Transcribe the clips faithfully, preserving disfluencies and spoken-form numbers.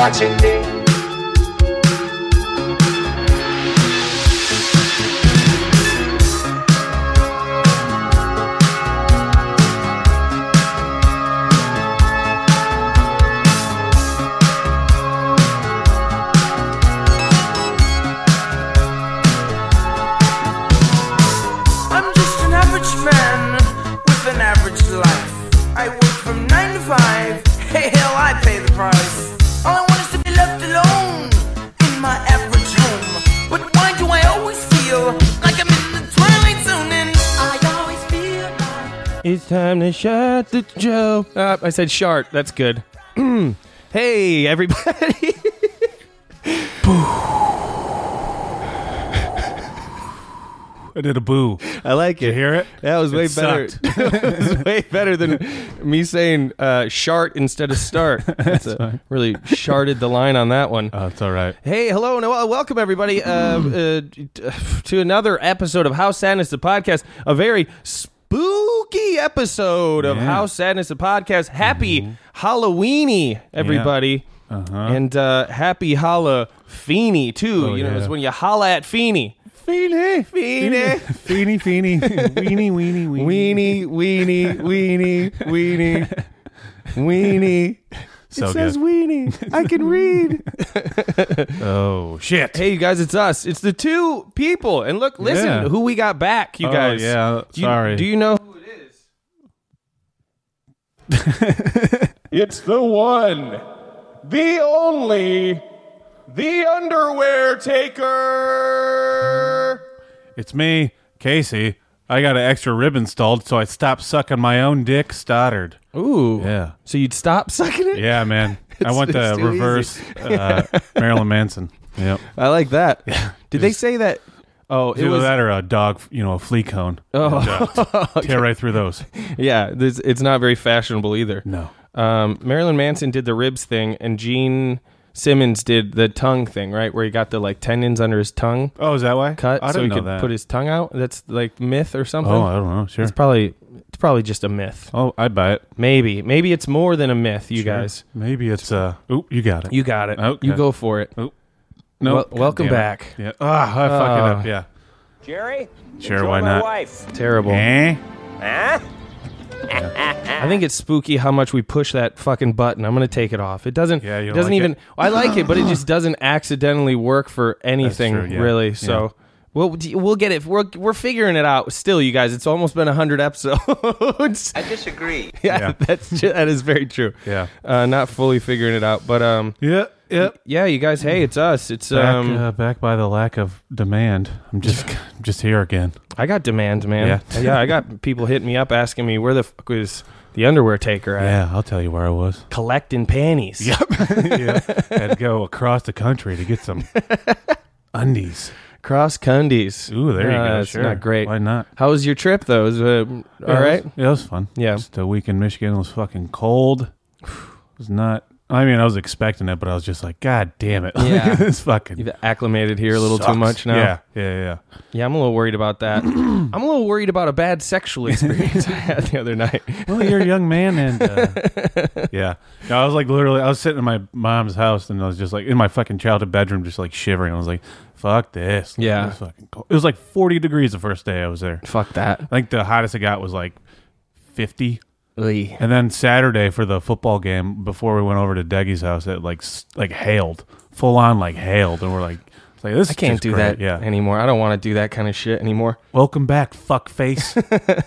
watching me. It's time to shut the show. Uh, I said shart. That's good. Hey, everybody. I did a boo. I like it. Did you hear it? That was way It better. sucked. It was way better than me saying uh, shart instead of start. That's a, really sharted the line on that one. Oh, it's all right. Hey, hello, and well, welcome everybody uh, uh, to another episode of How Sadness the Podcast. A very spooky episode of Yeah. How Sadness the Podcast. Happy mm-hmm. Halloweeny, everybody. Yeah. Uh-huh. And uh, happy Holla-feeny, too. Oh, you know, yeah. it's when you holla at Feeny. Feeny, Feeny. Feeny, Feeny, weenie, weenie, weenie. Weenie, weenie, weenie, weenie, weenie. So it says good. weenie. I can read. Oh, shit. Hey, you guys, it's us. It's the two people. And look, listen, Yeah. who we got back, you Oh, guys. yeah, Do you- sorry. Do you know who it is? It's the one, the only, the underwear taker. It's me, Casey. I got an extra rib installed, so I stopped sucking my own dick, Stoddard. Ooh. Yeah. So you'd stop sucking it? Yeah, man. I It's- went it's to too reverse uh, Marilyn Manson. Yep. I like that. Yeah. Did they say that? Oh, It it was. that or a dog, you know, a flea cone. Oh. And, uh, tear right through those. Yeah, this, it's not very fashionable either. No. Um, Marilyn Manson did the ribs thing, and Gene Simmons did the tongue thing, right? Where he got the like tendons under his tongue Oh, is that why? cut, I so he didn't know could that. put his tongue out. That's like myth or something. Oh, I don't know. Sure. It's probably it's probably just a myth. Oh, I'd buy it. Maybe maybe it's more than a myth. You Sure. guys, Maybe it's uh. Oop, you got it. you got it. Okay. You go for it. No. Wel- welcome damn it. back. Yeah. Ah, I fuck Oh. it up. Yeah. Jerry? Sure, enjoy why my not? wife. Terrible. Eh? Huh? I think it's spooky how much we push that fucking button. I'm gonna take it off. It doesn't. Yeah, you it don't doesn't like even. it? I like it, but it just doesn't accidentally work for anything true, yeah. really. So. We'll, we'll get it. We're, we're figuring it out still, you guys. It's almost been one hundred episodes. I disagree. yeah, Yeah. that's ju- that is very true. Yeah. Uh, not fully figuring it out. But um, Yeah. Yep. yeah, you guys, hey, it's us. It's Back, um, uh, back by the lack of demand. I'm just, I'm just here again. I got demand, man. Yeah. yeah, I got people hitting me up asking me where the fuck was the underwear taker at? Yeah, I'll tell you where I was. Collecting panties. Yep. yeah. Had to go across the country to get some undies. Cross Cundies. Ooh, there you Uh, go. It's Sure. not great. Why not? How was your trip, though? Was, uh, Yeah, all it right? was- yeah, it was fun. Yeah. Just a week in Michigan was fucking cold. It was not. I mean, I was expecting it, but I was just like, God damn it! Yeah. it's fucking. You've acclimated here a little too sucks. much now. Yeah, yeah, yeah. Yeah, I'm a little worried about that. I'm a little worried about a bad sexual experience I had the other night. Well, you're a young man, and uh, yeah. No, I was like literally, I was sitting in my mom's house, and I was just like in my fucking childhood bedroom, just like shivering. I was like, "Fuck this!" Yeah. it was fucking cold. It was like forty degrees the first day I was there. Fuck that. I think the hottest it got was like fifty. Ugh. And then Saturday for the football game, before we went over to Deggy's house, it like s- like hailed, full on like hailed, and we're like, it's like this. I is can't just do great. that Yeah. anymore. I don't want to do that kind of shit anymore. Welcome back, fuck face.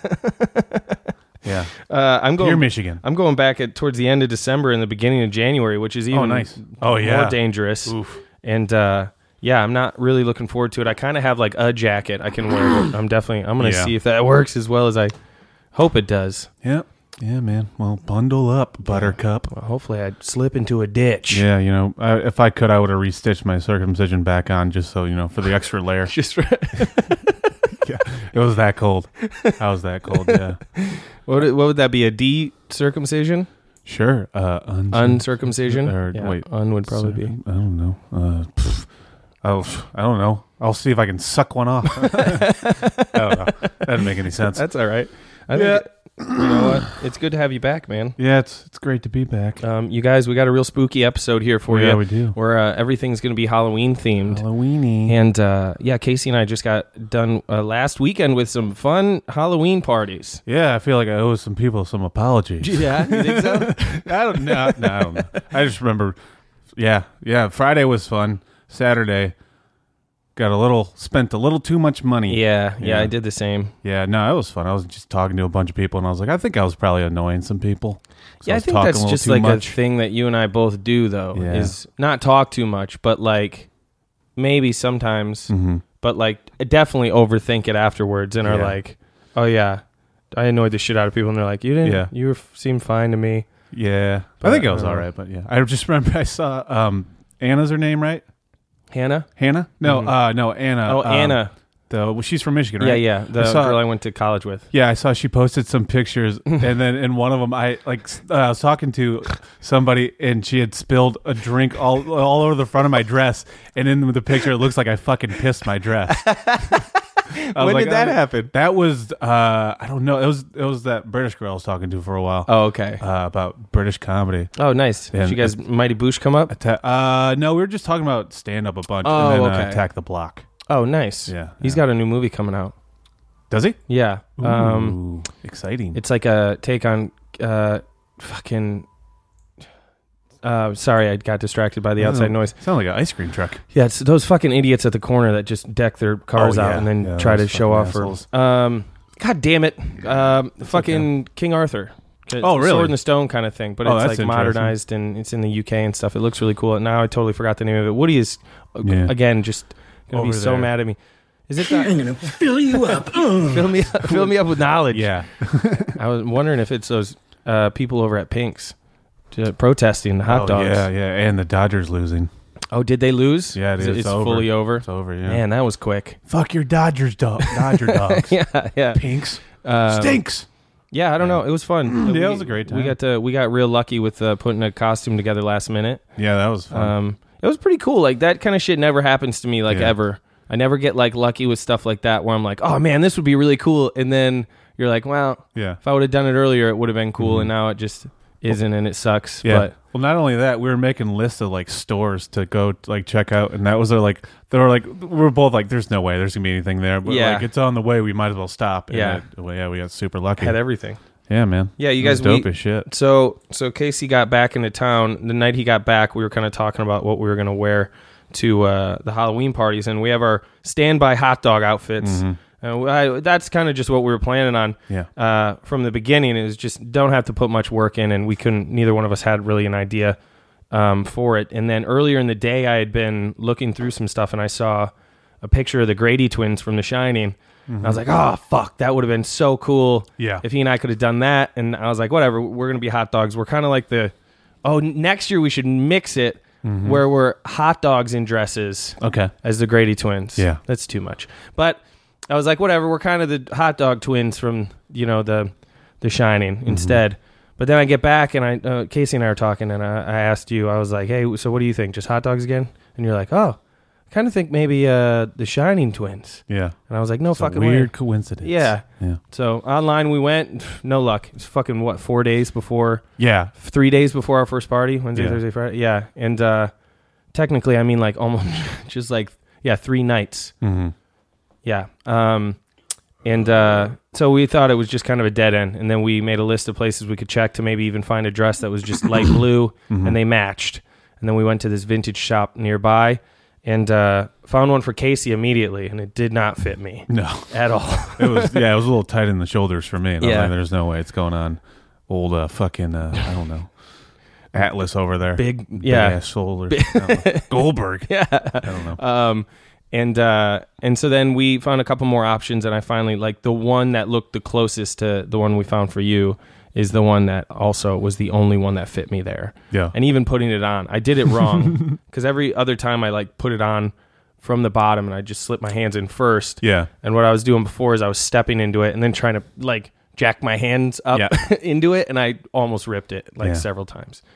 yeah. Uh, I'm going. You're Michigan. I'm going back at towards the end of December and the beginning of January, which is even Oh, nice. Oh, yeah. more dangerous. Oof. And uh, yeah, I'm not really looking forward to it. I kind of have like a jacket I can wear. I'm definitely. I'm going to Yeah. see if that works as well as I hope it does. Yep. Yeah, man. Well, bundle up, Buttercup. Well, hopefully, I'd slip into a ditch. Yeah, you know, I, if I could, I would have restitched my circumcision back on just so, you know, for the extra layer. Just Yeah, it was that cold. I was that cold, yeah. what? Would, what would that be? A D circumcision? Sure. Uh, uncir- Uncircumcision? Or, Yeah, wait. un would probably be. I don't know. Uh, pff, I'll, I don't know. I'll see if I can suck one off. I don't know. That doesn't make any sense. That's all right. I think Yeah. You know what? It's good to have you back, man. Yeah, it's it's great to be back. Um, you guys, we got a real spooky episode here for Oh, you. yeah, we do. Where uh, everything's going to be Halloween themed. Halloweeny. And uh, yeah, Casey and I just got done uh, last weekend with some fun Halloween parties. Yeah, I feel like I owe some people some apologies. Yeah, you think so? I don't know. No, I don't know. I just remember. Yeah, yeah. Friday was fun. Saturday, got a little, spent a little too much money. Yeah, yeah, Yeah. I did the same. Yeah, no, it was fun. I was just talking to a bunch of people, and I was like, I think I was probably annoying some people. So Yeah, I was think talking that's a little just too like much. a thing that you and I both do, though, Yeah. is not talk too much, but like maybe sometimes, Mhm. but like definitely overthink it afterwards and are Yeah. like, oh yeah, I annoyed the shit out of people, and they're like, you didn't, Yeah. you were, seemed fine to me. Yeah, But, I think I was uh, all right, but yeah, I just remember I saw um, Anna's her name, right? Hannah? Hannah? No, Mhm. uh, no, Anna. Oh, um, Anna. The well, she's from Michigan, Yeah, right? yeah, the I saw- girl I went to college with. Yeah, I saw she posted some pictures, and then in one of them, I like s- uh, I was talking to somebody, and she had spilled a drink all all over the front of my dress, and in the picture, it looks like I fucking pissed my dress. I was When like, did that uh, happen? That was uh, I don't know. It was it was that British girl I was talking to for a while Oh, okay. uh, about British comedy. Oh, nice. and- Did you guys Mighty Boosh come up? Atta- uh, no, we were just talking about stand up a bunch, Oh, and then uh, okay. Attack the Block. Oh, nice. Yeah, He's yeah. got a new movie coming out. Does he? Yeah. Um, Ooh, exciting. it's like a take on uh, fucking. Uh, sorry, I got distracted by the outside Oh, noise. Sounds like an ice cream truck. Yeah, it's those fucking idiots at the corner that just deck their cars Oh, out yeah. and then Yeah, try to those show fucking off for. assholes. Um, God damn it! Um, fucking King Arthur. It's Oh, a really? Sword in the Stone kind of thing, but Oh, it's that's like interesting. modernized and it's in the U K and stuff. It looks really cool. And now I totally forgot the name of it. Woody is uh, Yeah. again just gonna be Over so there. mad at me. Is it that? I'm gonna fill you up. Ugh. fill me up, fill me up with knowledge. Yeah. I was wondering if it's those uh, people over at Pink's to, protesting the hot oh, dogs. Yeah, yeah, and the Dodgers losing. Oh, did they lose? Yeah, it Is is. It's It's over. fully over. It's over. Yeah. Man, that was quick. Fuck your Dodgers, dog. Dodger dogs. yeah, yeah. Pinks Um, stinks. Yeah, I don't know. It was fun. Yeah, We- it was a great We time. got to we got real lucky with uh, putting a costume together last minute. Yeah, that was fun. Um, it was pretty cool. Like that kind of shit never happens to me. Like Yeah. ever. I never get like lucky with stuff like that where I'm like, oh man, this would be really cool, and then you're like, well, yeah. if I would have done it earlier, it would have been cool, Mhm. and now it just isn't, and it sucks. Yeah. But Well, not only that, we were making lists of like stores to go like check out, and that was our, like they were like we were both like, "There's no way there's gonna be anything there," but Yeah. like it's on the way. We might as well stop. And Yeah. it- well, yeah, we got super lucky. had everything. yeah, man. Yeah, you It was guys we- dope as shit. So so Casey got back into town. The night he got back, we were kind of talking about what we were going to wear to uh, the Halloween parties, and we have our standby hot dog outfits. Mhm. Uh, I, that's kind of just what we were planning on Yeah. uh, from the beginning. It was just don't have to put much work in, and we couldn't. Neither one of us had really an idea um, for it. And then earlier in the day, I had been looking through some stuff, and I saw a picture of the Grady twins from The Shining. And I was like, oh, fuck, that would have been so cool Yeah. if he and I could have done that. And I was like, whatever, we're going to be hot dogs. We're kind of like the, oh, next year we should mix it where we're hot dogs in dresses Okay. as the Grady twins. Yeah. That's too much. But I was like, whatever, we're kind of the hot dog twins from, you know, the the Shining instead. But then I get back and I uh, Casey and I were talking, and I, I asked you, I was like, hey, so what do you think? Just hot dogs again? And you're like, oh, I kind of think maybe uh, the Shining twins. Yeah. And I was like, no It's a fucking weird way. coincidence. Yeah. Yeah. So online we went, no luck. It's fucking what, four days before, Yeah. three days before our first party, Wednesday, Yeah. Thursday, Friday. Yeah. And uh, technically, I mean like almost just like, yeah, three nights. Mm-hmm. Yeah. Um, and uh, so we thought it was just kind of a dead end. And then we made a list of places we could check to maybe even find a dress that was just light blue and they matched. And then we went to this vintage shop nearby and uh, found one for Casey immediately. And it did not fit me No. at all. It was yeah, it was a little tight in the shoulders for me. And I was Yeah. like, there's no way it's going on. Old uh, fucking uh, I don't know. Atlas over there. Big, yeah. ass shoulders. I don't know. Goldberg. Yeah. I don't know. Um, and uh, and so then we found a couple more options, and I finally like the one that looked the closest to the one we found for you is the one that also was the only one that fit me there. Yeah. And even putting it on, I did it wrong because every other time I like put it on from the bottom, and I just slip my hands in first. Yeah. And what I was doing before is I was stepping into it and then trying to like jack my hands up Yeah. into it, and I almost ripped it like Yeah. several times.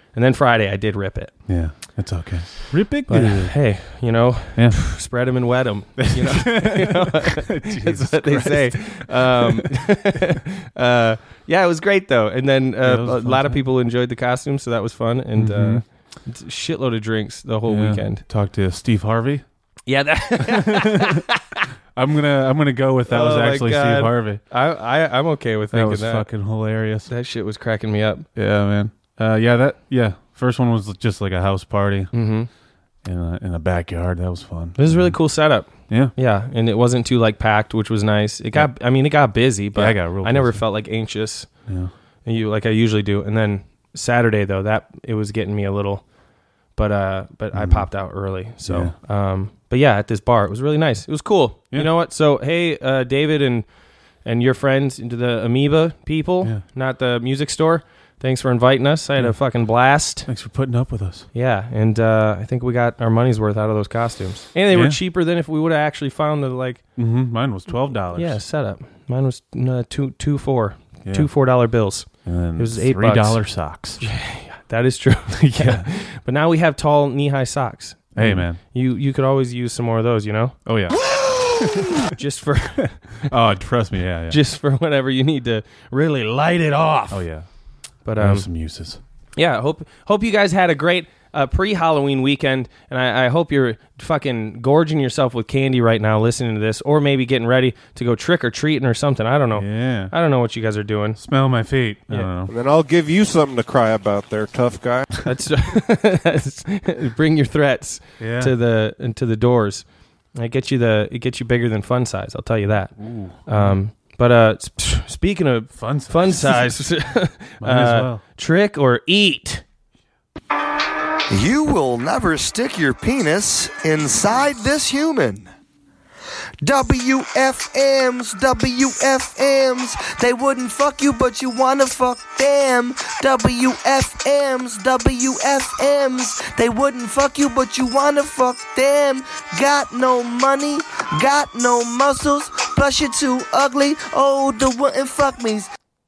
And then Friday, I did rip it. Yeah, it's okay. Rip it But good. hey, you know, Yeah. spread them and wet them. You know, you know? That's what they say. Um, uh, yeah, it was great though. And then Yeah, it uh, was a a fun lot of time. people enjoyed the costumes, so that was fun. And Mhm. uh, it's a shitload of drinks the whole Yeah. weekend. Talked to Steve Harvey. Yeah, that. I'm gonna I'm gonna go with that was Oh, my actually God. Steve Harvey. I, I I'm okay with That thinking was that. fucking hilarious. That shit was cracking me up. Yeah, man. Uh, yeah, that yeah. First one was just like a house party Mm-hmm. in a, in a backyard. That was fun. It was a really cool setup. Yeah. Yeah, and it wasn't too like packed, which was nice. It got, I mean, it got busy, but Yeah, I got real I never busy. felt like anxious. Yeah. And you like I usually do. And then Saturday though, that it was getting me a little, but uh, but I Mhm. popped out early. So, um, but yeah, at this bar, it was really nice. It was cool. Yeah. You know what? So hey, uh, David and and your friends into the Amoeba people, Yeah. not the music store. Thanks for inviting us. I had Yeah. a fucking blast. Thanks for putting up with us. Yeah, and uh, I think we got our money's worth out of those costumes, and they were Yeah. cheaper than if we would have actually found the like Mm-hmm. Mine was twelve dollars. yeah setup. Mine was uh, two two four Yeah. two four dollar bills. And then It was eight three dollar socks. That is true. Yeah. But now we have tall knee high socks. Hey, man. You you could always use some more of those, you know, Oh yeah. just for Oh, trust me. Yeah, yeah. just for whenever you need to really light it off. oh yeah. But I have um, some uses. yeah, hope hope you guys had a great uh, pre-Halloween weekend, and I, I hope you're fucking gorging yourself with candy right now, listening to this, or maybe getting ready to go trick or treating or something. I don't know. Yeah. I don't know what you guys are doing. Smell my feet. I Yeah. don't know. And then I'll give you something to cry about there, tough guy. That's, that's bring your threats Yeah. to the into the doors. It gets you the it gets you bigger than fun size. I'll tell you that. Um, but uh, sp- speaking of Fun size. fun size, Might as uh, well. trick or eat. You will never stick your penis inside this human. W F Ms, W F Ms, they wouldn't fuck you, but you wanna fuck them. W F Ms, W F Ms, they wouldn't fuck you, but you wanna fuck them. Got no money, got no muscles, plus you're too ugly, oh, the wouldn't fuck me's.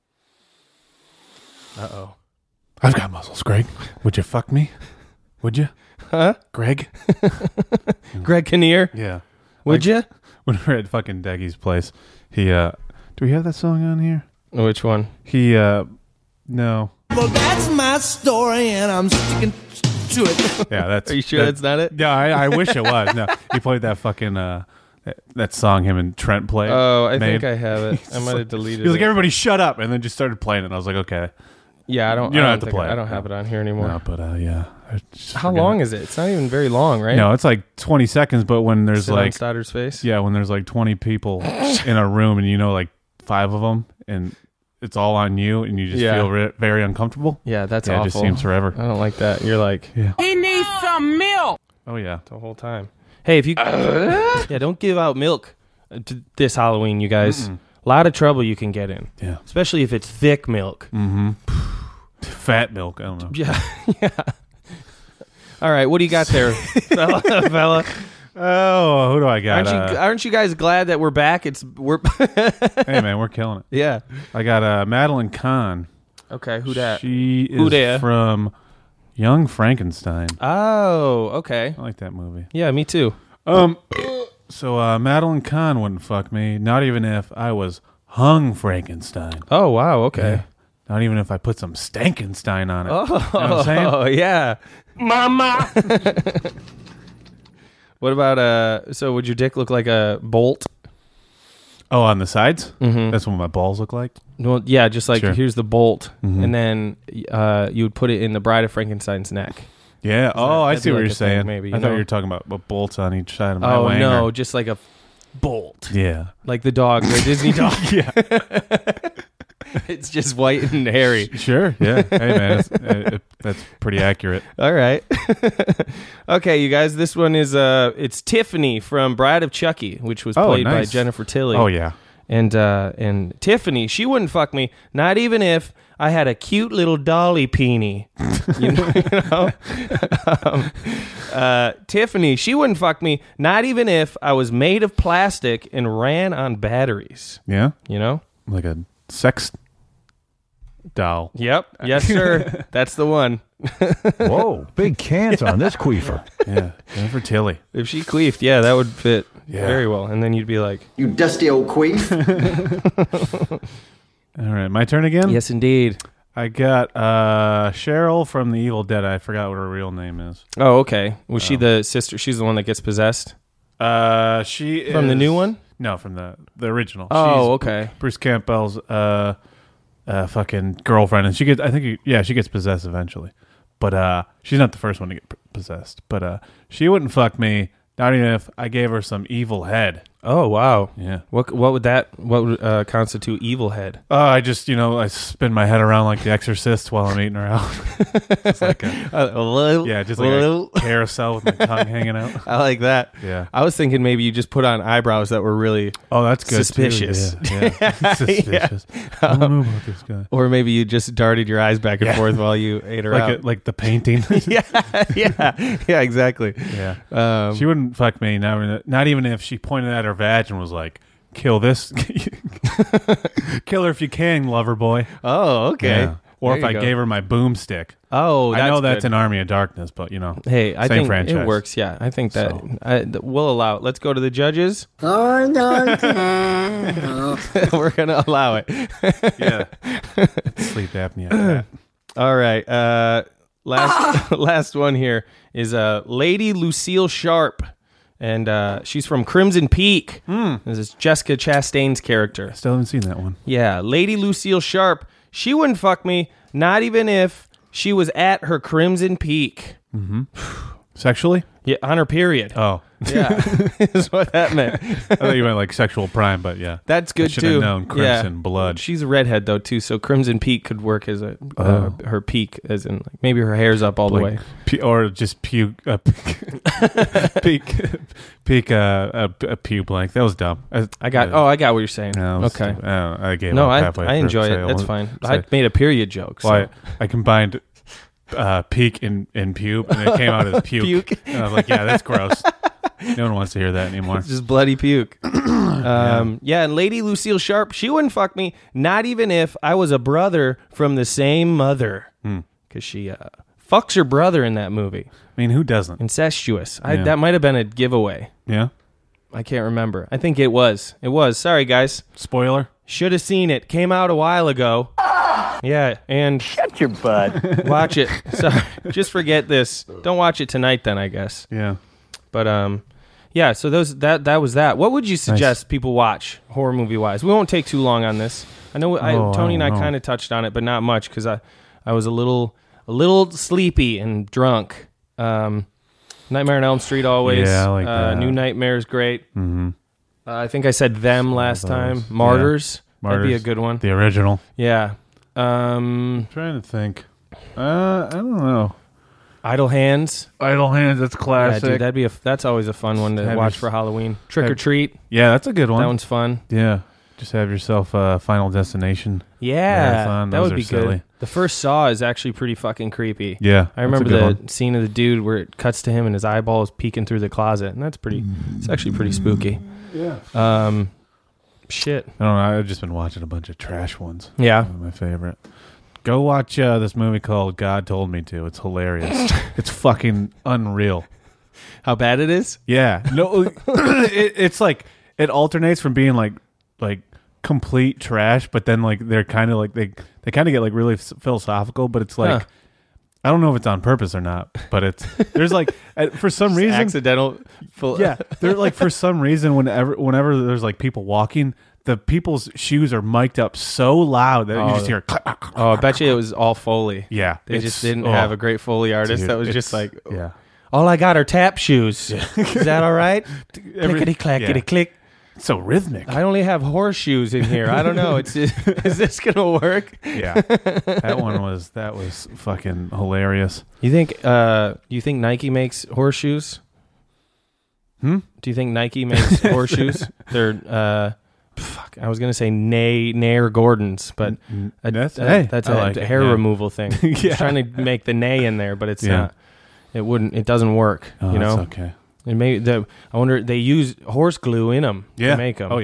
Uh oh. I've got muscles, Greg. Would you fuck me? Would you? Huh? Greg? Greg Kinnear, Yeah. would you? When we were at fucking Deggy's place, he, uh, do we have that song on here? Which one? He, uh, no. Well, that's my story, and I'm sticking to it. Yeah, that's. Are you sure that- that's not it? Yeah, I, I wish it was. No, he played that fucking, uh, that, that song him and Trent played. Oh, I made. think I have it. I might have deleted He was like, it. everybody shut up, and then just started playing it. And I was like, okay. Yeah, I don't. You don't I have to think play I, it. I don't have it on here anymore. No, but, uh, yeah. I just How forgot. long is it? It's not even very long, right? No, it's like twenty seconds, but when there's Sit on like, Stoddard's face. yeah, when there's like twenty people in a room and you know like five of them and it's all on you and you just Yeah. feel re- very uncomfortable. Yeah, that's Yeah, awful. it just seems forever. I don't like that. You're like He needs some milk. Oh, yeah. the whole time. Hey, if you yeah, don't give out milk uh, to this Halloween, you guys. A lot of trouble you can get in, Yeah. especially if it's thick milk. Mm-hmm. Fat milk. I don't know. Yeah, yeah. All right, what do you got there, fella? fella? Oh, who do I got? Aren't you Uh, aren't you guys glad that we're back? It's we're hey, man, we're killing it. yeah. I got uh, Madeline Kahn. Okay, who dat? She is Who dat? from Young Frankenstein. Oh, okay. I like that movie. Yeah, me too. Um, so uh, Madeline Kahn wouldn't fuck me, not even if I was hung Frankenstein. Oh wow, okay. Not even if I put some Stankenstein on it. Oh, You know what I'm saying? oh yeah, Mama. What about uh? So would your dick look like a bolt? Oh, on the sides? Mm-hmm. That's what my balls look like? Well, yeah, just like Sure. here's the bolt, Mhm. and then uh, you would put it in the Bride of Frankenstein's neck. Yeah. Oh, I that'd see be what like you're a thing, saying. maybe, I you thought know? you were talking about what bolts on each side of my Oh wanger. no, just like a bolt, Yeah. like the dog, the Disney dog. Yeah. It's just white and hairy. Sure. Yeah. Hey, man. It's, uh, it, that's pretty accurate. All right. Okay, you guys. This one is uh, it's Tiffany from Bride of Chucky, which was Oh, played by nice. Jennifer Tilly. Oh, yeah. And uh, and Tiffany, she wouldn't fuck me, not even if I had a cute little dolly peenie. You know, you know? um, uh, Tiffany, she wouldn't fuck me, not even if I was made of plastic and ran on batteries. Yeah. You know, Like a sex doll. Yep. Yes, sir. That's the one. Whoa, big cans on this queefer. Yeah, Jennifer Tilly. If she queefed, yeah, that would fit Yeah. very well. And then you'd be like, You dusty old queef. All right, my turn again? yes, indeed. I got uh, Cheryl from The Evil Dead. I forgot what her real name is. Oh, okay. Was she the sister? She's the one that gets possessed? Uh, she From the is- new one? No, from the the original. Oh, She's okay. Bruce Campbell's uh, uh, fucking girlfriend, and she gets. I think, yeah, she gets possessed eventually, but uh, she's not the first one to get p- possessed. But uh, she wouldn't fuck me, not even if I gave her some evil head. Oh, wow. Yeah. What what would that what would uh, constitute evil head? Uh, I just, you know, I spin my head around like the Exorcist while I'm eating her out. It's like a, Uh, yeah, just like a carousel with my tongue hanging out. I like that. Yeah. I was thinking maybe you just put on eyebrows that were really, Oh, that's good. too. Suspicious. Yeah, yeah. Suspicious. I don't know about this guy. or maybe you just darted your eyes back and Yeah. forth while you ate her Like out. a, like the painting. yeah, yeah, yeah, exactly. Yeah. Um, She wouldn't fuck me, not even, not even if she pointed at her vag and was like, kill this. Kill her if you can, lover boy. oh, okay. Yeah. Or There if you I go. gave her my boomstick. Oh, that's I know that's good. an Army of Darkness, but you know. Hey, I same think franchise. it works. Yeah, I think that So. I, th- we'll allow it. Let's go to the judges. We're gonna allow it. Yeah. Sleep apnea. All right. Uh, last last one here is uh, Lady Lucille Sharp, and uh, she's from Crimson Peak. This is Jessica Chastain's character. Still haven't seen that one. Yeah, Lady Lucille Sharp. She wouldn't fuck me, not even if she was at her Crimson Peak. Sexually? Yeah, on her period. Oh. Yeah, is what that meant. I thought you meant like sexual prime, but yeah. That's good I should too. have known Crimson Blood. She's a redhead though too, so Crimson Peak could work as a uh, Oh. her peak, as in like, maybe her hair's up all the Like, way. pu- or just puke, uh, peak, peak, uh, a, a pube blank. That was dumb. I, I got. uh, Oh, I got what you're saying. no, it was okay. stupid. I, don't know, I gave No, up I halfway I through, enjoy so it. That's I fine. won't I say- made a period joke. So. Well, I, I combined uh, peak and, and pube, and it came out as puke. Puke. And I was like, yeah, that's gross. No one wants to hear that anymore. It's just bloody puke. um, yeah, and Lady Lucille Sharp, she wouldn't fuck me, not even if I was a brother from the same mother, because she uh, fucks her brother in that movie. I mean, who doesn't? Incestuous. I, Yeah. that might have been a giveaway. Yeah. I can't remember. I think it was. It was. Sorry, guys. Spoiler. Should have seen it. Came out a while ago. Yeah, and Shut your butt. watch it. Sorry, just forget this. Don't watch it tonight, then I guess. Yeah. But um, yeah. So those that that was that. What would you suggest people watch horror movie wise? We won't take too long on this. I know I, Oh, I Tony and I don't know. kind of touched on it, but not much because I I was a little a little sleepy and drunk. Um, Nightmare on Elm Street always. Yeah, I like uh, that. New Nightmare is great. Mm-hmm. Uh, I think I said them last those. time. Yeah. Martyrs. That'd be a Martyrs. good one. The original. Yeah. Um, I'm trying to think. Uh, I don't know. Idle Hands. Idle Hands. That's Yeah, classic. dude, that'd be a. That's always a fun one to Have watch your- for Halloween. Trick or have- Treat. yeah, that's a good one. That one's fun. Yeah. Just have yourself a Final Destination. Yeah, Marathon, that those would are be silly. good. The first Saw is actually pretty fucking creepy. Yeah. I remember that's a the good one. scene of the dude where it cuts to him and his eyeball is peeking through the closet, and that's pretty. It's actually pretty spooky. Yeah. Um, shit. I don't know. I've just been watching a bunch of trash ones. Yeah. One of my favorite. Go watch uh, this movie called God Told Me To. It's hilarious. It's fucking unreal. How bad it is? Yeah. No, it, it's like it alternates from being like like complete trash, but then like they're kind of like they they kind of get like really f- philosophical, but it's like Huh. I don't know if it's on purpose or not, but it's there's like uh, for some reason Accidental. Full, yeah, they're like for some reason whenever whenever there's like people walking, the people's shoes are mic'd up so loud that you Oh. just hear clack, clack, clack, Oh, I clack, bet you it was all Foley. yeah. They it's- just didn't oh, have a great Foley artist. dude, that was it's- just like, yeah. all I got are tap shoes. Is that all right? Clickety clackety yeah. click. It's so rhythmic. I only have horseshoes in here. I don't know. It's is this gonna work? Yeah, that one was that was fucking hilarious. You think? Uh, you think Nike makes horseshoes? Hmm? Do you think Nike makes horseshoes? They're uh, fuck. I was gonna say Nay Nair Gordons, but a- That's- a- hey, that's I a like it, hair yeah. removal thing. I was Yeah. trying to make the Nay in there, but it's Yeah. not. It wouldn't. It doesn't work. Oh, you know. that's okay. And maybe the I wonder they use horse glue in them Yeah. to make them. Oh yeah.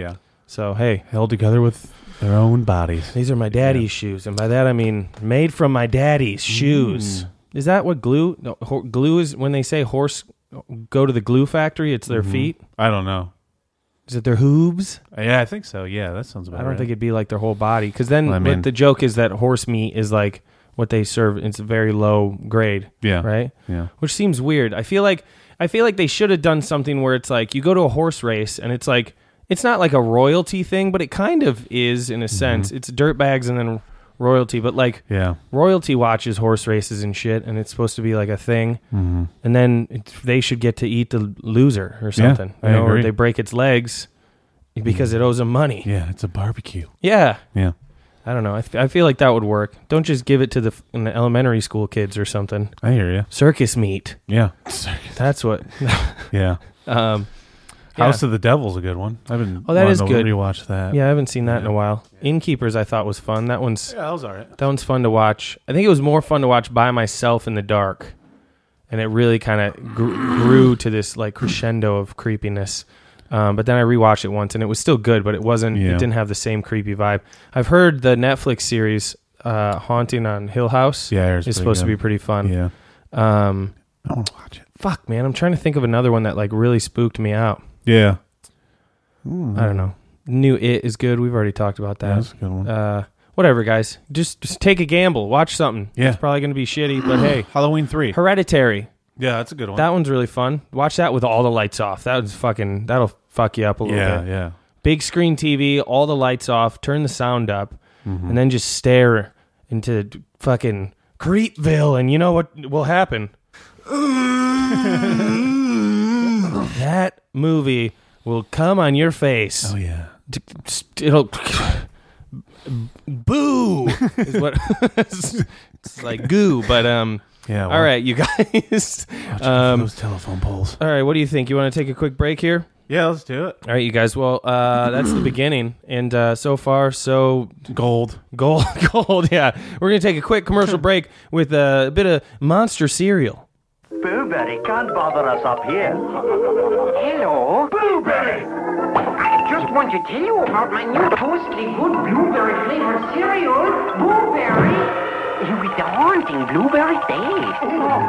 So hey, held together with their own bodies. These are my daddy's shoes, and by that I mean made from my daddy's shoes. Mm. Is that what glue? No, ho- glue is when they say horse go to the glue factory. It's their Mhm. feet. I don't know. Is it their hooves? Yeah, I think so. Yeah, that sounds about I don't right. think it'd be like their whole body, because then Well, I what mean- the joke is that horse meat is like what they serve. It's very low grade. Yeah. Right. Yeah. Which seems weird. I feel like I feel like they should have done something where it's like you go to a horse race and it's like it's not like a royalty thing, but it kind of is in a sense. It's dirt bags and then royalty, but like Yeah. royalty watches horse races and shit, and it's supposed to be like a thing. Mhm. And then it, they should get to eat the loser or something, I you know, or agree. they break its legs because it owes them money. Yeah, it's a barbecue. Yeah. Yeah. I don't know. I, f- I feel like that would work. Don't just give it to the, f- in the elementary school kids or something. I hear you. Circus meat. Yeah. That's what. Yeah. um, yeah. House of the Devil's a good one. I've been Oh, that wanting is to good. rewatch that. Yeah, I haven't seen that in Yeah. a while. Innkeepers, I thought was fun. That one's Yeah, that was all right. that one's fun to watch. I think it was more fun to watch by myself in the dark, and it really kind of gr- grew to this like crescendo of creepiness. Um, but then I rewatched it once, and it was still good, but it wasn't. Yeah. It didn't have the same creepy vibe. I've heard the Netflix series uh, "Haunting on Hill House" Yeah, it's is pretty supposed to good. be pretty fun. Yeah. Um, I want to watch it. fuck, man, I'm trying to think of another one that like really spooked me out. Yeah. I don't know. New It is good. We've already talked about that. Yeah, that's a good one. Uh, whatever, guys. Just just take a gamble. Watch something. Yeah. It's probably going to be shitty, but hey. Halloween three. Hereditary. Yeah, that's a good one. That one's really fun. Watch that with all the lights off. That was fucking. That'll fuck you up a little yeah, bit. yeah. Big screen T V, all the lights off, turn the sound up, Mhm. and then just stare into d- fucking Creepville, and you know what will happen? That movie will come on your face. Oh yeah. D- It'll boo is what it's like goo, but um. Yeah. All right, you guys. Um, those telephone poles. all right, what do you think? You want to take a quick break here? Yeah, let's do it. All right, you guys. Well, uh, that's the beginning, and uh, so far, so Gold. gold, gold. Yeah, we're gonna take a quick commercial break with uh, a bit of Monster cereal. Blueberry can't bother us up here. Hello? Blueberry! I just want to tell you about my new toastly good blueberry flavored cereal, Blueberry. With the haunting blueberry taste.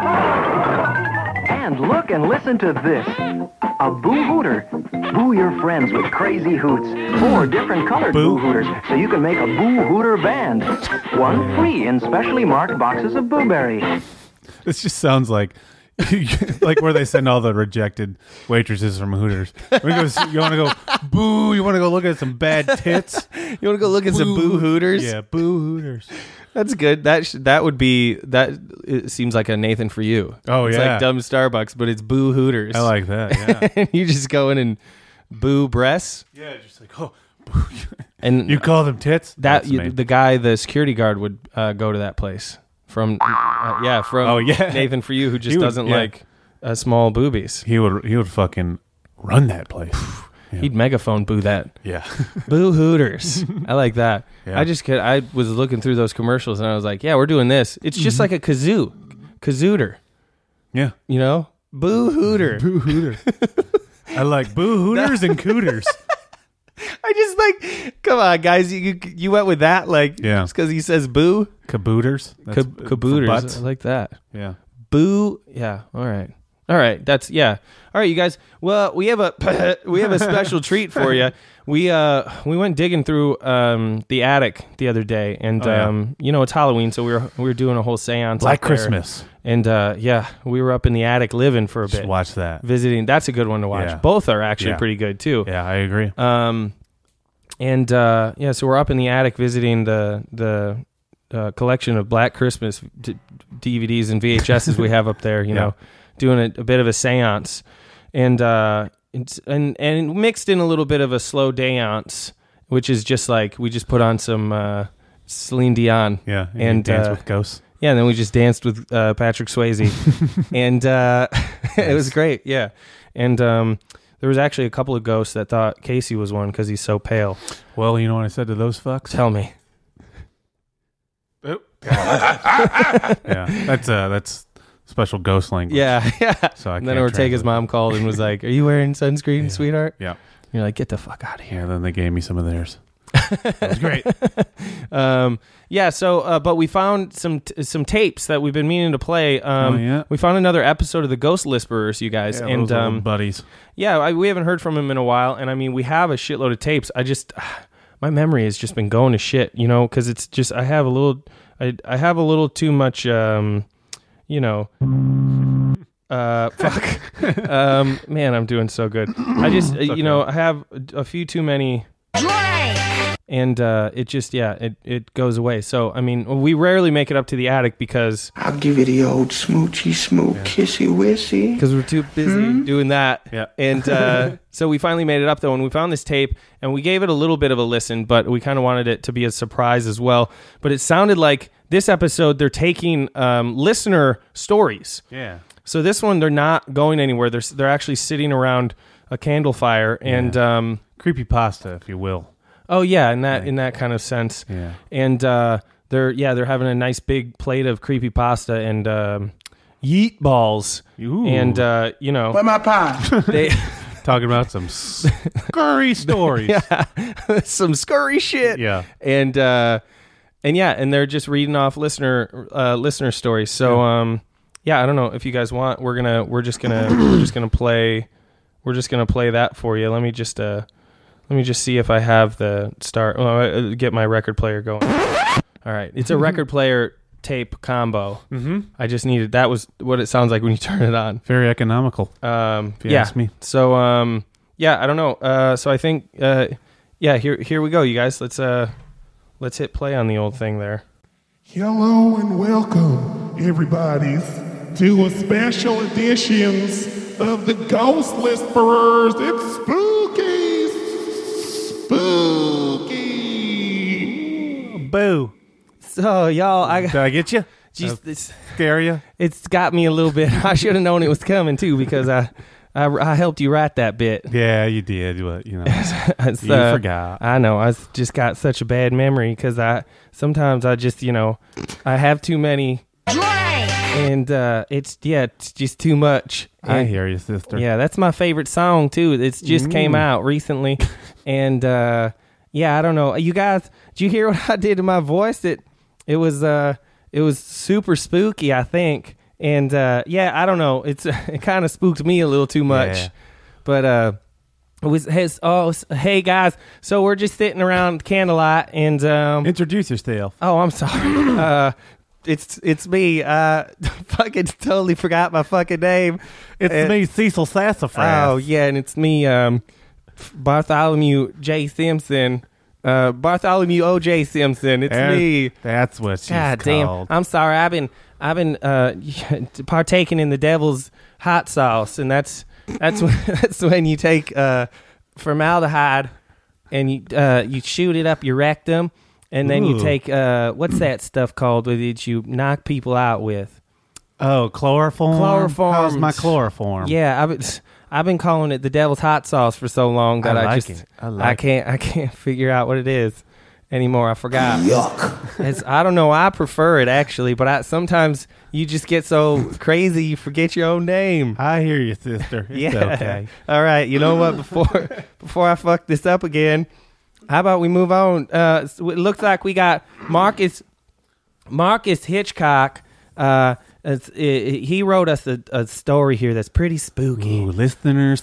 And look and listen to this. A Boo Hooter. Boo your friends with crazy hoots. Four different colored Boo, Boo Hooters, so you can make a Boo Hooter band. One free in specially marked boxes of Blueberry. This just sounds like like where they send all the rejected waitresses from Hooters. We go, you want to go boo? You want to go look at some bad tits? You want to go look at some Boo Hooters? Yeah, Boo Hooters. That's good. That sh- that would be that. It seems like a Nathan for you. Oh, it's yeah. like dumb Starbucks, but it's Boo Hooters. I like that. Yeah. And you just go in and boo breasts. Yeah, just like oh, boo. And You call them tits? that That's you, me. the guy, the security guard, would uh, go to that place from. Uh, yeah, from. Oh, yeah. Nathan for you, who just He would- doesn't yeah. like uh, small boobies. He would he would fucking run that place. Yeah. He'd megaphone boo that. Yeah. Boo Hooters. I like that. Yeah. I just could, I was looking through those commercials and I was like, yeah, we're doing this. It's just Mm-hmm. like a kazoo, kazooter. Yeah. You know, Boo Hooter. Boo Hooter. I like Boo Hooters and Cooters. I just like, come on, guys, you you went with that like, Yeah. just because he says boo, Cabooters. That's Cab- for cabooters. butts. I like that. Yeah. Boo, yeah. All right, all right. That's yeah. All right, you guys. Well, we have a we have a special treat for you. We uh we went digging through um the attic the other day, and Oh, yeah. um you know it's Halloween, so we were we were doing a whole seance Like up there. Christmas. And uh yeah, we were up in the attic living for a Just bit, watch that. visiting. That's a good one to watch. Yeah. Both are actually Yeah. pretty good too. Yeah, I agree. Um, and uh, yeah, so we're up in the attic visiting the the uh, collection of Black Christmas d- D V Ds and V H Ses we have up there. You Yeah. know, doing a, a bit of a séance, and uh, it's, and and mixed in a little bit of a slow dance, which is just like we just put on some uh, Celine Dion. Yeah, and, and dance uh, with ghosts. Yeah, and then we just danced with uh, Patrick Swayze, and uh, it was great. Yeah, and um, there was actually a couple of ghosts that thought Casey was one because he's so pale. Well, you know what I said to those fucks? Tell me. yeah, that's uh, that's special ghost language. Yeah, yeah. So I and then can't Ortega's translate. mom called and was like, "Are you wearing sunscreen, Yeah. sweetheart?" Yeah. You're like, "Get the fuck out of here." Yeah, then they gave me some of theirs. That was great. um, yeah. So, uh, but we found some t- some tapes that we've been meaning to play. Um, Oh, yeah? We found another episode of the Ghost Lisperers, you guys, Yeah, and those old um, buddies. Yeah, I, we haven't heard from him in a while, and I mean, we have a shitload of tapes. I just, my memory has just been going to shit, you know, because it's just I have a little, I I have a little too much, um, you know. Uh, fuck. um, man, I'm doing so good. I just, uh, you know, I have a, a few too many. And uh, it just, yeah, it, it goes away. So, I mean, we rarely make it up to the attic because... I'll give you the old smoochy smook, yeah. kissy wissy. Because we're too busy hmm? doing that. Yeah. And uh, so we finally made it up, though, and we found this tape, and we gave it a little bit of a listen, but we kind of wanted it to be a surprise as well. But it sounded like this episode, they're taking um, listener stories. Yeah. So this one, they're not going anywhere. They're, they're actually sitting around a candle fire and... Yeah. Um, creepypasta, if you will. Oh yeah, in that in that kind of sense. Yeah. And uh, they're yeah they're having a nice big plate of creepy pasta and um, yeet balls. Ooh. And uh, you know. Where my pie? They talking about some scurry stories. Yeah, some scurry shit. Yeah. And uh, and yeah, and they're just reading off listener uh, listener stories. So yeah. um yeah, I don't know if you guys want. We're gonna we're just gonna we're just gonna play we're just gonna play that for you. Let me just uh. Let me just see if I have the start. Oh, get my record player going. All right, it's a record player tape combo. Mm-hmm. I just needed. That was what it sounds like when you turn it on. Very economical. Um, if you yeah. ask me. So um, yeah, I don't know. Uh, so I think uh, yeah. Here here we go, you guys. Let's uh, let's hit play on the old thing there. Hello and welcome, everybody, to a special editions of the Ghost Lisperers. It's spooky. Spooky. Boo. So y'all, I did I get you? Just it's, scare you? It's got me a little bit. I should have known it was coming too because I, I, I helped you write that bit. Yeah, you did. But you know, so, you forgot. I know. I just got such a bad memory because I sometimes I just you know I have too many. And uh, it's yeah, it's just too much. I and, hear you, sister. Yeah, that's my favorite song too. It's just mm. came out recently, and uh, yeah, I don't know. You guys, did you hear what I did to my voice? It it was uh, it was super spooky, I think. And uh, yeah, I don't know. It's it kind of spooked me a little too much, yeah. but uh, it was his. Oh, hey guys, so we're just sitting around candlelight and um, introduce yourself. Oh, I'm sorry. uh, It's it's me. Uh, fucking totally forgot my fucking name. It's and, me, Cecil Sassafras. Oh yeah, and it's me, um, Bartholomew J. Simpson. Uh, Bartholomew O. J. Simpson. It's there, me. That's what she's God called. damn. I'm sorry. I've been I've been uh, partaking in the devil's hot sauce, and that's that's when, that's when you take uh, formaldehyde and you uh, you shoot it up your rectum. And then Ooh. you take, uh, what's that stuff called that you knock people out with? Oh, chloroform? Chloroform. How's my chloroform? Yeah, I've been, I've been calling it the devil's hot sauce for so long that I, I, like just, it. I, like I can't, I can't figure out what it is anymore. I forgot. Yuck. It's, I don't know. I prefer it actually, but I, sometimes you just get so crazy you forget your own name. I hear you, sister. It's yeah. okay. All right. You know what? Before, before I fuck this up again. How about we move on? Uh, it looks like we got Marcus Marcus Hitchcock. Uh, it's, it, he wrote us a, a story here that's pretty spooky. Ooh, listeners'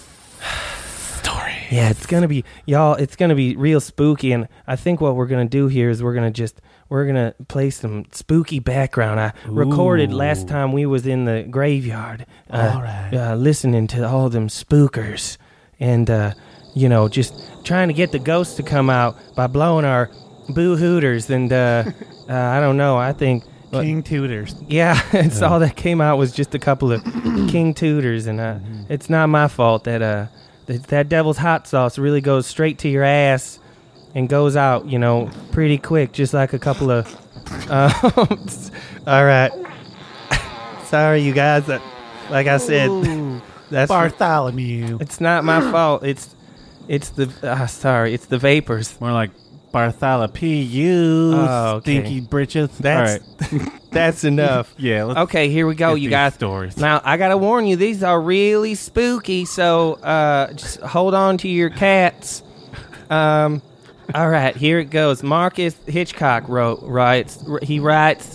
story. Yeah, it's gonna be y'all. It's gonna be real spooky, and I think what we're gonna do here is we're gonna just we're gonna play some spooky background. I Ooh. recorded last time we was in the graveyard, uh, all right, uh, listening to all them spookers, and. Uh, You know, just trying to get the ghosts to come out by blowing our boo hooters, and uh, uh, I don't know. I think King Tutors. Yeah, it's all that came out was just a couple of King Tutors, and uh, mm-hmm. it's not my fault that uh that, that devil's hot sauce really goes straight to your ass and goes out, you know, pretty quick, just like a couple of. Uh, all right, sorry, you guys. Uh, like I said, Ooh, that's Bartholomew. It's not my fault. It's. It's the uh, sorry, it's the vapors. More like Bartholomew, Oh, okay. stinky britches. That's All right. that's enough. Yeah. Let's Okay, here we go, get you these guys. Stories. Now I gotta warn you, these are really spooky. So uh, just hold on to your cats. Um, all right, here it goes. Marcus Hitchcock wrote writes. He writes.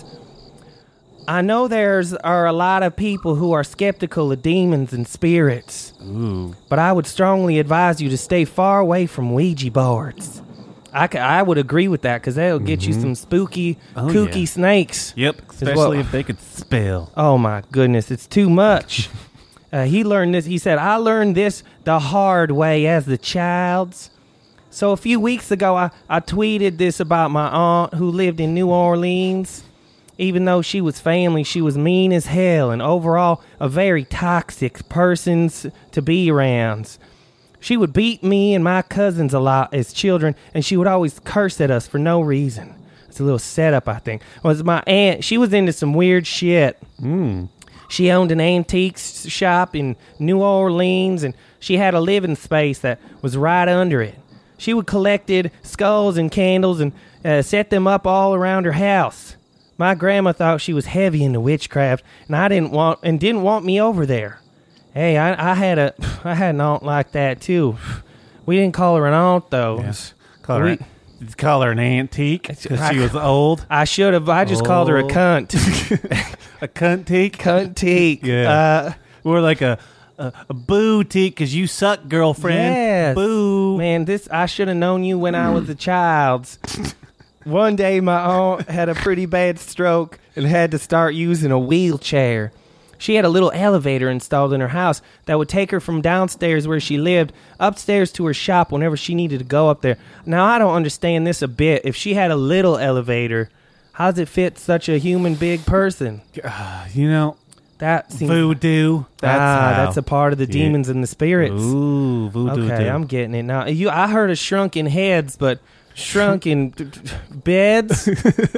I know there's are a lot of people who are skeptical of demons and spirits. Ooh. But I would strongly advise you to stay far away from Ouija boards. I, ca- I would agree with that because they'll get Mm-hmm. you some spooky, Oh, kooky yeah. snakes. Yep. Is what- Especially if they could spell. Oh my goodness, it's too much. uh, he learned this. He said, I learned this the hard way as the child's. So a few weeks ago, I, I tweeted this about my aunt who lived in New Orleans. Even though she was family, she was mean as hell and overall a very toxic person to be around. She would beat me and my cousins a lot as children, and she would always curse at us for no reason. It's a little setup, I think. It was my aunt. She was into some weird shit. Mm. She owned an antique shop in New Orleans, and she had a living space that was right under it. She would collected skulls and candles and uh, set them up all around her house. My grandma thought she was heavy into witchcraft, and I didn't want and didn't want me over there. Hey, I, I had a I had an aunt like that too. We didn't call her an aunt though. Yes. Call her, We- Did you call her an antique because she was old? I should have. I just called her a Old. cunt. A cunt-teak? Cunt-teak. Yeah. Uh, Or like a, a, a boo-teak because you suck, girlfriend. Yes. Boo. Man, this I should have known you when I was a child. One day, my aunt had a pretty bad stroke and had to start using a wheelchair. She had a little elevator installed in her house that would take her from downstairs where she lived upstairs to her shop whenever she needed to go up there. Now, I don't understand this a bit. If she had a little elevator, how does it fit such a human big person? Uh, you know, that seems, voodoo. That's ah, how. that's a part of the Yeah. demons and the spirits. Ooh, voodoo. Okay, do. I'm getting it now. You, I heard of shrunken heads, but shrunken d- d- beds.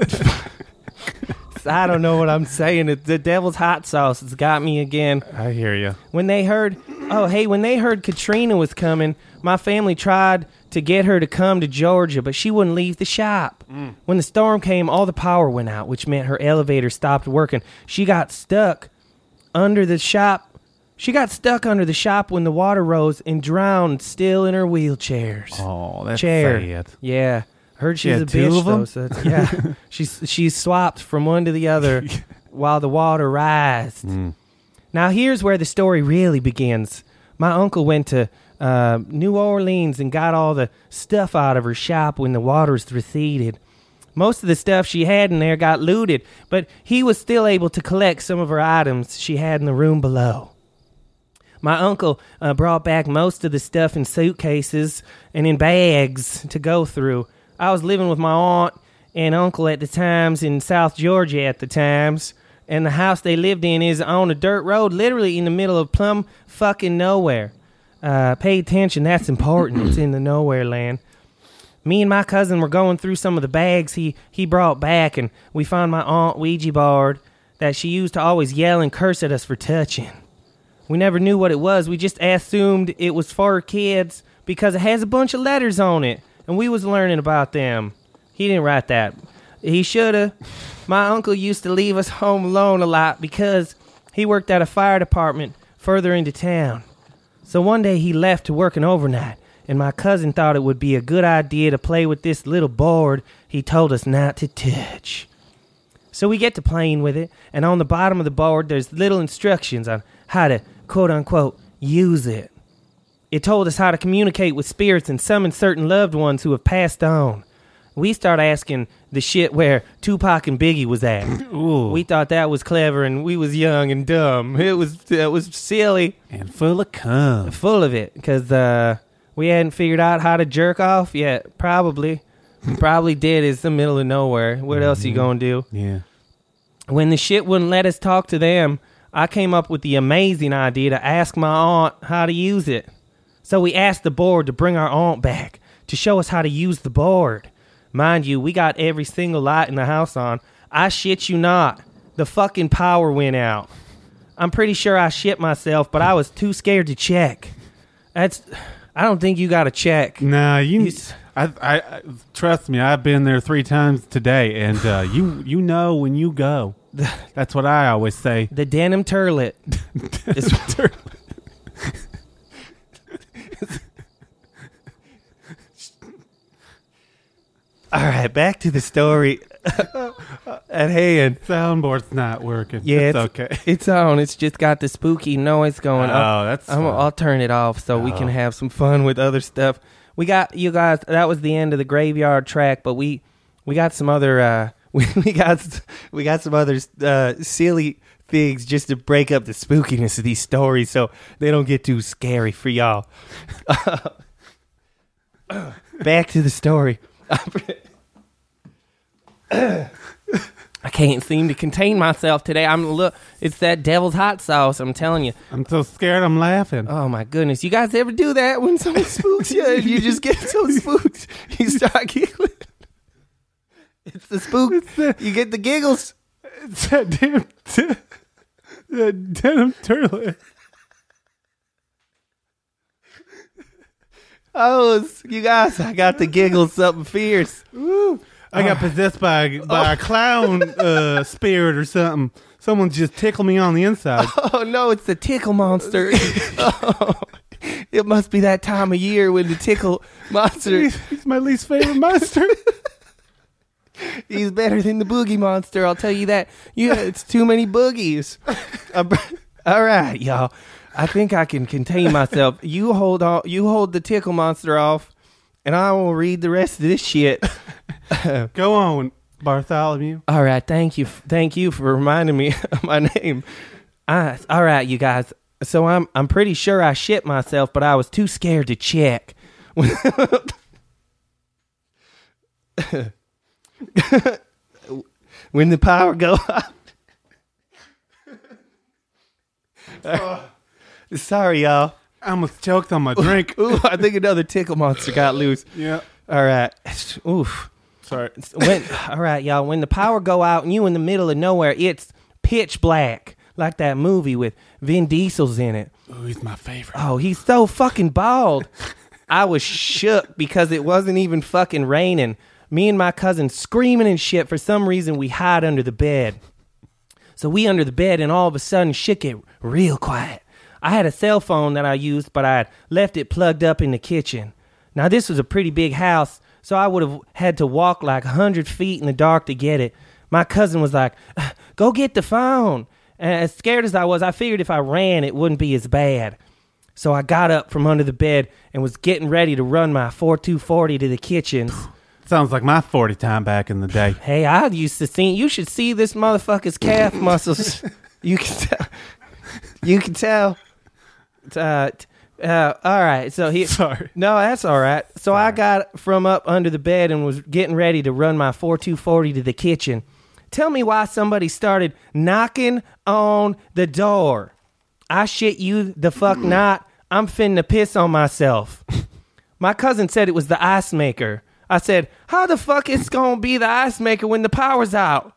I don't know what I'm saying. It's the devil's hot sauce. It's got me again. I hear you. When they heard, oh hey, when they heard Katrina was coming, my family tried to get her to come to Georgia, but she wouldn't leave the shop. Mm. When the storm came, all the power went out, which meant her elevator stopped working. She got stuck under the shop. She got stuck under the shop when the water rose and drowned still in her wheelchairs. Oh, that's Chair. sad. Yeah. Heard She she's had a two bitch, of 'em? though. So that's, yeah. she's, she's swapped from one to the other while the water rised. Mm. Now, here's where the story really begins. My uncle went to uh, New Orleans and got all the stuff out of her shop when the waters receded. Most of the stuff she had in there got looted, but he was still able to collect some of her items she had in the room below. My uncle uh, brought back most of the stuff in suitcases and in bags to go through. I was living with my aunt and uncle at the times in South Georgia at the times, and the house they lived in is on a dirt road, literally in the middle of plumb fucking nowhere. Uh, pay attention, that's important. It's in the nowhere land. Me and my cousin were going through some of the bags he, he brought back, and we found my aunt Ouija board that she used to always yell and curse at us for touching. We never knew what it was. We just assumed it was for kids because it has a bunch of letters on it, and we was learning about them. He didn't write that. He shoulda. My uncle used to leave us home alone a lot because he worked at a fire department further into town. So one day he left to work an overnight, and my cousin thought it would be a good idea to play with this little board he told us not to touch. So we get to playing with it, and on the bottom of the board there's little instructions on how to, quote-unquote, use it. It told us how to communicate with spirits and summon certain loved ones who have passed on. We start asking the shit where Tupac and Biggie was at. Ooh. We thought that was clever, and we was young and dumb. It was it was silly. And full of cum. Full of it, because uh, we hadn't figured out how to jerk off yet. Probably. Probably did. It's the middle of nowhere. What else you gonna do? Yeah. When the shit wouldn't let us talk to them, I came up with the amazing idea to ask my aunt how to use it. So we asked the board to bring our aunt back to show us how to use the board. Mind you, we got every single light in the house on. I shit you not. The fucking power went out. I'm pretty sure I shit myself, but I was too scared to check. That's... I don't think you got to check. Nah, you... He's- I, I, I trust me. I've been there three times today, and uh, you you know when you go. That's what I always say. The denim turlet. It's turlet. All right, back to the story at hand. Soundboard's not working. Yeah, it's, it's okay. It's on. It's just got the spooky noise going. Oh, I'll, that's I'm, fine. I'll turn it off so we Oh. can have some fun with other stuff. We got you guys. That was the end of the graveyard track, but we we got some other uh, we we got we got some other uh, silly things just to break up the spookiness of these stories, so they don't get too scary for y'all. Back to the story. I can't seem to contain myself today. I'm look. It's that devil's hot sauce. I'm telling you. I'm so scared. I'm laughing. Oh my goodness! You guys ever do that when someone spooks you and you just get so spooked you start giggling? It's the spook. It's the, you get the giggles. It's that damn t- that denim turlet. Oh, you guys! I got the giggles. Something fierce. Woo. I got possessed by by a clown uh, spirit or something. Someone just tickled me on the inside. Oh no, it's the tickle monster. Oh, it must be that time of year when the tickle monster. He's, he's my least favorite monster. He's better than the boogie monster. I'll tell you that. Yeah, it's too many boogies. All right, y'all. I think I can contain myself. You hold on. You hold the tickle monster off, and I will read the rest of this shit. Go on, Bartholomew. All right, thank you, thank you for reminding me of my name. Uh, all right, you guys. So I'm I'm pretty sure I shit myself, but I was too scared to check. When the power go out. uh, sorry, y'all. I almost choked on my drink. Ooh, I think another tickle monster got loose. Yeah. All right. Oof. Sorry. When, all right, y'all. When the power go out and you in the middle of nowhere, it's pitch black, like that movie with Vin Diesel's in it. Oh, he's my favorite. Oh, he's so fucking bald. I was shook because it wasn't even fucking raining. Me and my cousin screaming and shit. For some reason, we hide under the bed. So we under the bed, and all of a sudden, shit get real quiet. I had a cell phone that I used, but I had left it plugged up in the kitchen. Now, this was a pretty big house, so I would have had to walk like one hundred feet in the dark to get it. My cousin was like, go get the phone. And as scared as I was, I figured if I ran, it wouldn't be as bad. So I got up from under the bed and was getting ready to run my forty-two forty to the kitchen. Sounds like my forty time back in the day. Hey, I used to see, you should see this motherfucker's calf muscles. You can tell. You can tell. Uh, uh, all right, so he. Sorry. No, that's all right. So Sorry. I got from up under the bed and was getting ready to run my forty-two forty to the kitchen. Tell me why somebody started knocking on the door. I shit you the fuck not. I'm finna piss on myself. My cousin said it was the ice maker. I said, how the fuck it's gonna be the ice maker when the power's out?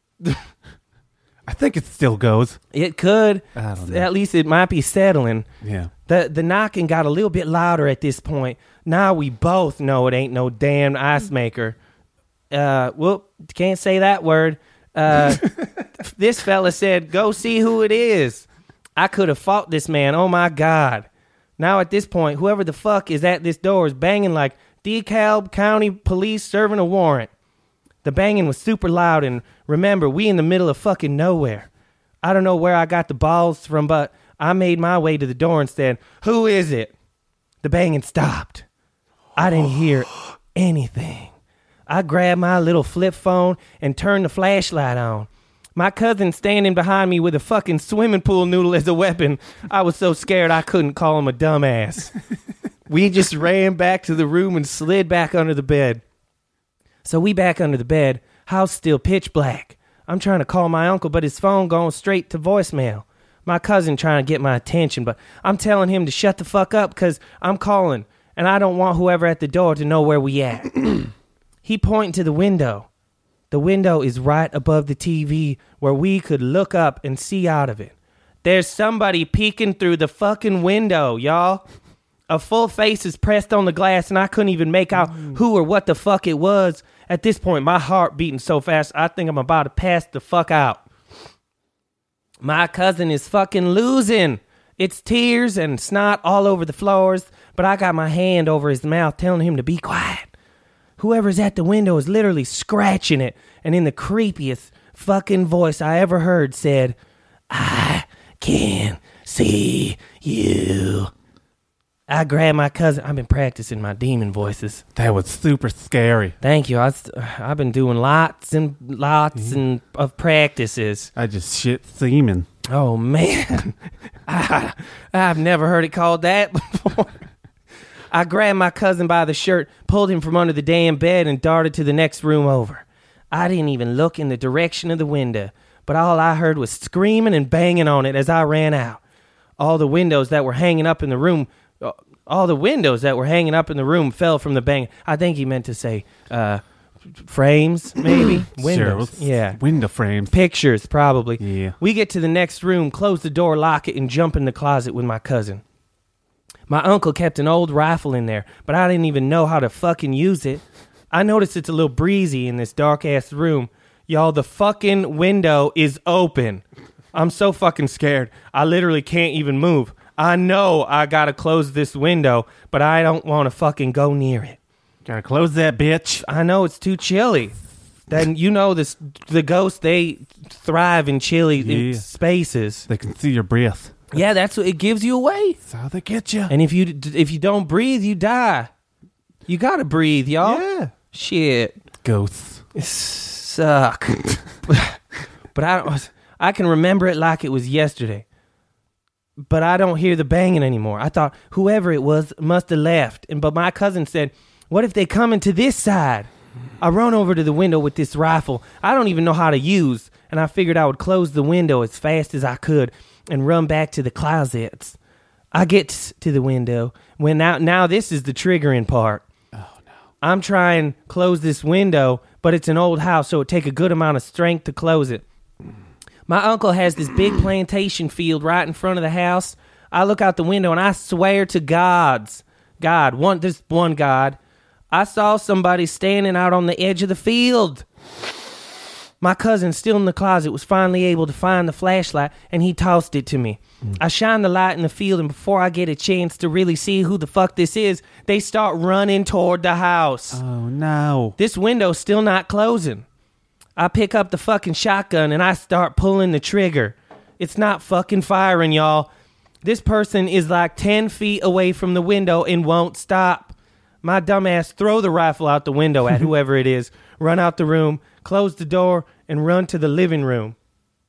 I think it still goes. It could. I don't know. At least it might be settling. Yeah. The the knocking got a little bit louder at this point. Now we both know it ain't no damn ice maker. Uh, whoop, can't say that word. Uh, this fella said, go see who it is. I could have fought this man. Oh my God. Now at this point, whoever the fuck is at this door is banging like DeKalb County Police serving a warrant. The banging was super loud, and remember, we in the middle of fucking nowhere. I don't know where I got the balls from, but I made my way to the door and said, who is it? The banging stopped. I didn't hear anything. I grabbed my little flip phone and turned the flashlight on. My cousin standing behind me with a fucking swimming pool noodle as a weapon. I was so scared I couldn't call him a dumbass. We just ran back to the room and slid back under the bed. So we back under the bed, house still pitch black. I'm trying to call my uncle, but his phone going straight to voicemail. My cousin trying to get my attention, but I'm telling him to shut the fuck up because I'm calling, and I don't want whoever at the door to know where we at. He pointing to the window. The window is right above the T V where we could look up and see out of it. There's somebody peeking through the fucking window, y'all. A full face is pressed on the glass, and I couldn't even make out who or what the fuck it was. At this point, my heart beating so fast, I think I'm about to pass the fuck out. My cousin is fucking losing. It's tears and snot all over the floors, but I got my hand over his mouth telling him to be quiet. Whoever's at the window is literally scratching it, and in the creepiest fucking voice I ever heard said, I can see you. I grabbed my cousin. I've been practicing my demon voices. That was super scary. Thank you. I, I've been doing lots and lots mm. and of practices. I just shit semen. Oh, man. I, I've never heard it called that before. I grabbed my cousin by the shirt, pulled him from under the damn bed, and darted to the next room over. I didn't even look in the direction of the window, but all I heard was screaming and banging on it as I ran out. All the windows that were hanging up in the room... All the windows that were hanging up in the room fell from the bang. I think he meant to say uh, frames, maybe? Windows. Sure, yeah. Window frames. Pictures, probably. Yeah. We get to the next room, close the door, lock it, and jump in the closet with my cousin. My uncle kept an old rifle in there, but I didn't even know how to fucking use it. I noticed it's a little breezy in this dark-ass room. Y'all, the fucking window is open. I'm so fucking scared. I literally can't even move. I know I gotta close this window, but I don't want to fucking go near it. Gotta close that bitch. I know it's too chilly. Then you know this. The ghosts, they thrive in chilly yeah. in spaces. They can see your breath. Yeah, that's what it gives you away. That's how they get you. And if you if you don't breathe, you die. You gotta breathe, y'all. Yeah. Shit. Ghosts suck. but, but I don't. I can remember it like it was yesterday. But I don't hear the banging anymore. I thought whoever it was must have left. And but my cousin said, what if they come into this side? I run over to the window with this rifle I don't even know how to use, and I figured I would close the window as fast as I could and run back to the closets. I get to the window when now now this is the triggering part. Oh no. I'm trying to close this window, but it's an old house, so it take a good amount of strength to close it. My uncle has this big plantation field right in front of the house. I look out the window and I swear to God's God, one this one God, I saw somebody standing out on the edge of the field. My cousin, still in the closet, was finally able to find the flashlight, and he tossed it to me. Mm. I shine the light in the field, and before I get a chance to really see who the fuck this is, they start running toward the house. Oh no. This window's still not closing. I pick up the fucking shotgun and I start pulling the trigger. It's not fucking firing, y'all. This person is like ten feet away from the window and won't stop. My dumbass throw the rifle out the window at whoever it is, run out the room, close the door, and run to the living room.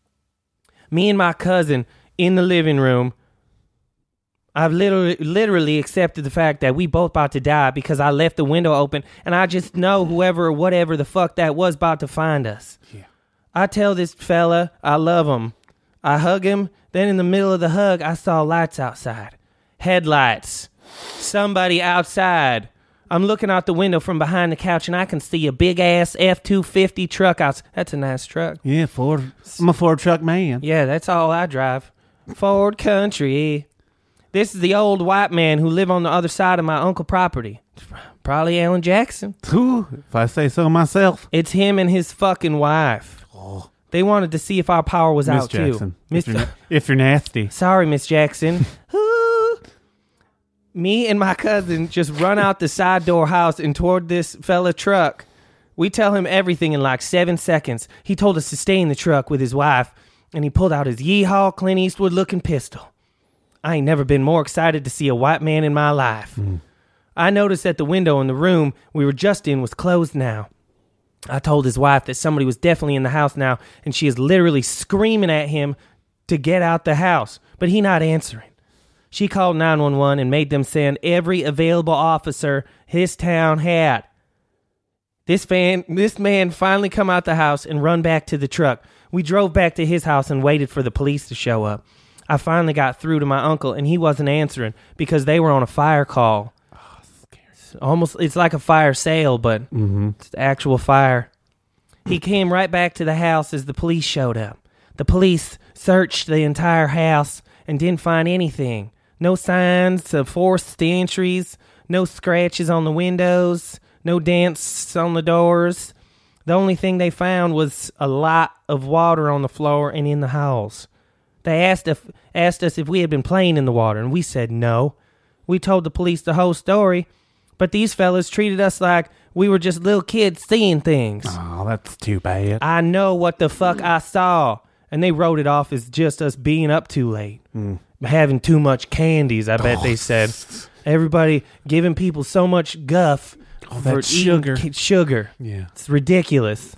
Me and my cousin in the living room, I've literally, literally accepted the fact that we both about to die because I left the window open, and I just know whoever or whatever the fuck that was about to find us. Yeah. I tell this fella I love him. I hug him. Then in the middle of the hug, I saw lights outside. Headlights. Somebody outside. I'm looking out the window from behind the couch, and I can see a big-ass F two fifty truck outside. That's a nice truck. Yeah, Ford. I'm a Ford truck man. Yeah, that's all I drive. Ford country. This is the old white man who live on the other side of my uncle property. Probably Alan Jackson. Ooh, if I say so myself. It's him and his fucking wife. Oh. They wanted to see if our power was Miss out Jackson, too. Miss if you're, if you're nasty. Sorry, Miss Jackson. Me and my cousin just run out the side door house and toward this fella truck. We tell him everything in like seven seconds. He told us to stay in the truck with his wife, and he pulled out his Yeehaw Clint Eastwood looking pistol. I ain't never been more excited to see a white man in my life. Mm. I noticed that the window in the room we were just in was closed now. I told his wife that somebody was definitely in the house now, and she is literally screaming at him to get out the house, but he not answering. She called nine one one and made them send every available officer his town had. This fan, this man finally come out the house and run back to the truck. We drove back to his house and waited for the police to show up. I finally got through to my uncle, and he wasn't answering because they were on a fire call. Oh, scary. It's almost, it's like a fire sale, but mm-hmm. it's the actual fire. He came right back to the house as the police showed up. The police searched the entire house and didn't find anything. No signs of forced entries. No scratches on the windows. No dents on the doors. The only thing they found was a lot of water on the floor and in the halls. They asked if, asked us if we had been playing in the water, and we said no. We told the police the whole story, but these fellas treated us like we were just little kids seeing things. Oh, that's too bad. I know what the fuck I saw, and they wrote it off as just us being up too late. Mm. Having too much candies, I bet Oh. they said. Everybody giving people so much guff Oh, for that eating sugar. ki- sugar. Yeah. It's ridiculous.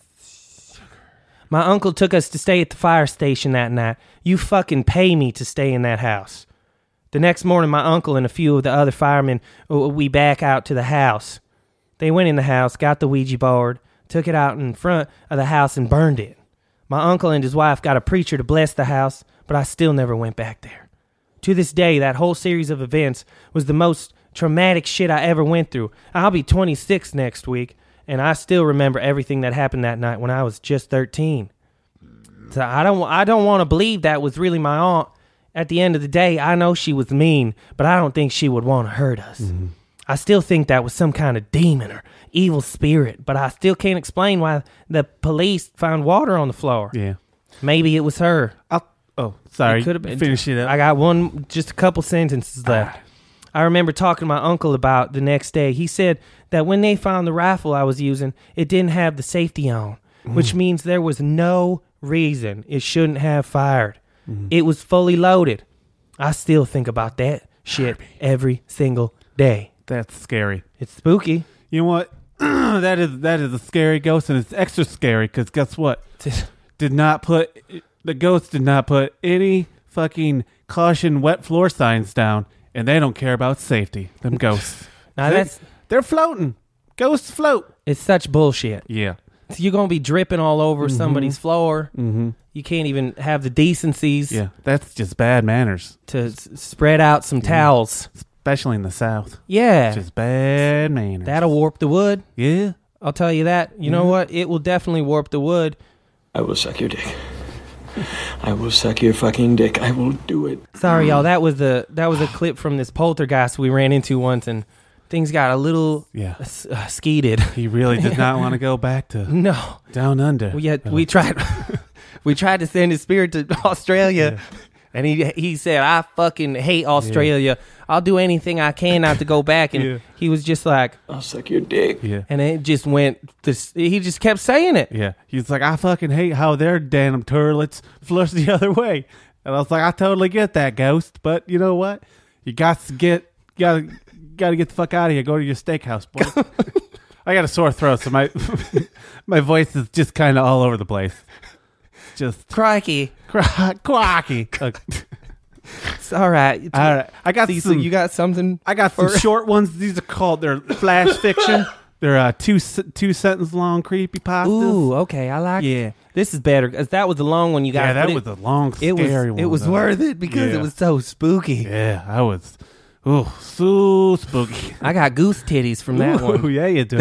My uncle took us to stay at the fire station that night. You fucking pay me to stay in that house. The next morning, my uncle and a few of the other firemen, uh, we back out to the house. They went in the house, got the Ouija board, took it out in front of the house and burned it. My uncle and his wife got a preacher to bless the house, but I still never went back there. To this day, that whole series of events was the most traumatic shit I ever went through. I'll be twenty-six next week, and I still remember everything that happened that night when I was just thirteen. So I don't, I don't want to believe that was really my aunt. At the end of the day, I know she was mean, but I don't think she would want to hurt us. Mm-hmm. I still think that was some kind of demon or evil spirit, but I still can't explain why the police found water on the floor. Yeah. Maybe it was her. I'll, oh, sorry. It could have been. Finish it up. I got one, just a couple sentences left. I remember talking to my uncle about the next day. He said that when they found the rifle I was using, it didn't have the safety on, which means there was no reason it shouldn't have fired. Mm-hmm. It was fully loaded. I still think about that shit every single day. That's scary. It's spooky. You know what? that is that is a scary ghost, and it's extra scary because guess what? Did not put the ghost did not put any fucking caution wet floor signs down, and they don't care about safety. Them ghosts. Now they, that's they're floating. Ghosts float. It's such bullshit. Yeah. So you're gonna be dripping all over Mhm. somebody's floor. Mm-hmm. You can't even have the decencies. Yeah, that's just bad manners. To s- spread out some Yeah. towels. Especially in the South. Yeah. Just bad manners. That'll warp the wood. Yeah. I'll tell you that. You know Yeah. what? It will definitely warp the wood. I will suck your dick. I will suck your fucking dick. I will do it. Sorry, y'all. That was the that was a clip from this poltergeist we ran into once, and things got a little yeah uh, uh, skeeted. He really did not want to go back to no down under. We had, we tried we tried to send his spirit to Australia, Yeah. and he he said, "I fucking hate Australia. I'll do anything I can not to go back." And Yeah. he was just like, I'll suck your dick. Yeah. and it just went. This he just kept saying it. Yeah. He's like, I fucking hate how their damn toilets flush the other way. And I was like, I totally get that, ghost. But you know what? You got to get, got to, got to get the fuck out of here. Go to your steakhouse, boy. I got a sore throat, so my my voice is just kind of all over the place. Just crikey, cry, quacky. Okay. It's all right. All right. I got See, so some. you got something. I got some for- short ones. These are called. They're flash fiction. They're uh, two se- two sentence long creepy pastas. Ooh, okay, I like. Yeah. This is better because that was the long one you guys. Yeah, that but was it, a long, it was, scary one. It was though. worth it because Yeah. it was so spooky. Yeah, I was. Oh, so spooky. I got goose titties from that Ooh, one. Yeah, you do.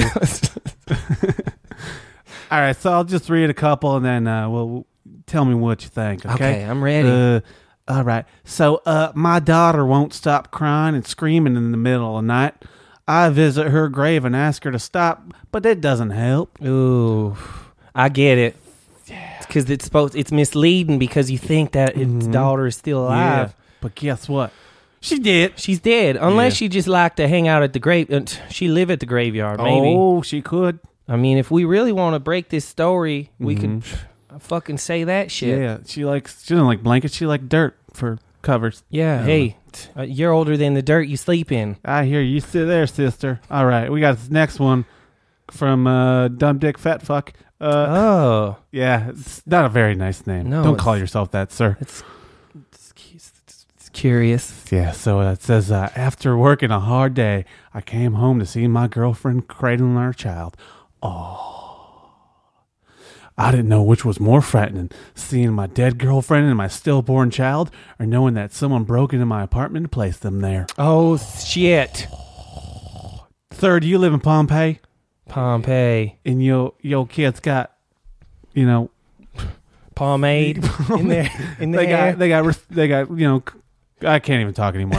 All right, so I'll just read a couple and then uh, well, tell me what you think. Okay, Okay, I'm ready. Uh, all right. So, uh, my daughter won't stop crying and screaming in the middle of the night. I visit her grave and ask her to stop, but it doesn't help. Ooh, I get it. Because it's supposed, it's misleading because you think that its daughter is still alive. Yeah, but guess what? She did. She's dead, unless Yeah. she just liked to hang out at the grave. uh, She live at the graveyard, maybe. Oh, she could. I mean, if we really want to break this story, we Mhm. could fucking say that shit. Yeah, she likes. She doesn't like blankets. She like dirt for covers. Yeah, Um, hey, t- uh, you're older than the dirt you sleep in. I hear you. Sit there, sister. All right, we got this next one from uh, Dumb Dick Fat Fuck. Uh, oh, yeah, it's not a very nice name. No, Don't it's- call yourself that, sir. It's, it's, it's, it's curious. Yeah, so it says, uh, after working a hard day, I came home to see my girlfriend cradling our child. Oh. I didn't know which was more frightening, seeing my dead girlfriend and my stillborn child, or knowing that someone broke into my apartment and placed them there. Oh, shit. Sir, do you live in Pompeii? Pompeii. And your your kid's got, you know, Pomade in there. In they there. got they got they got you know, I can't even talk anymore.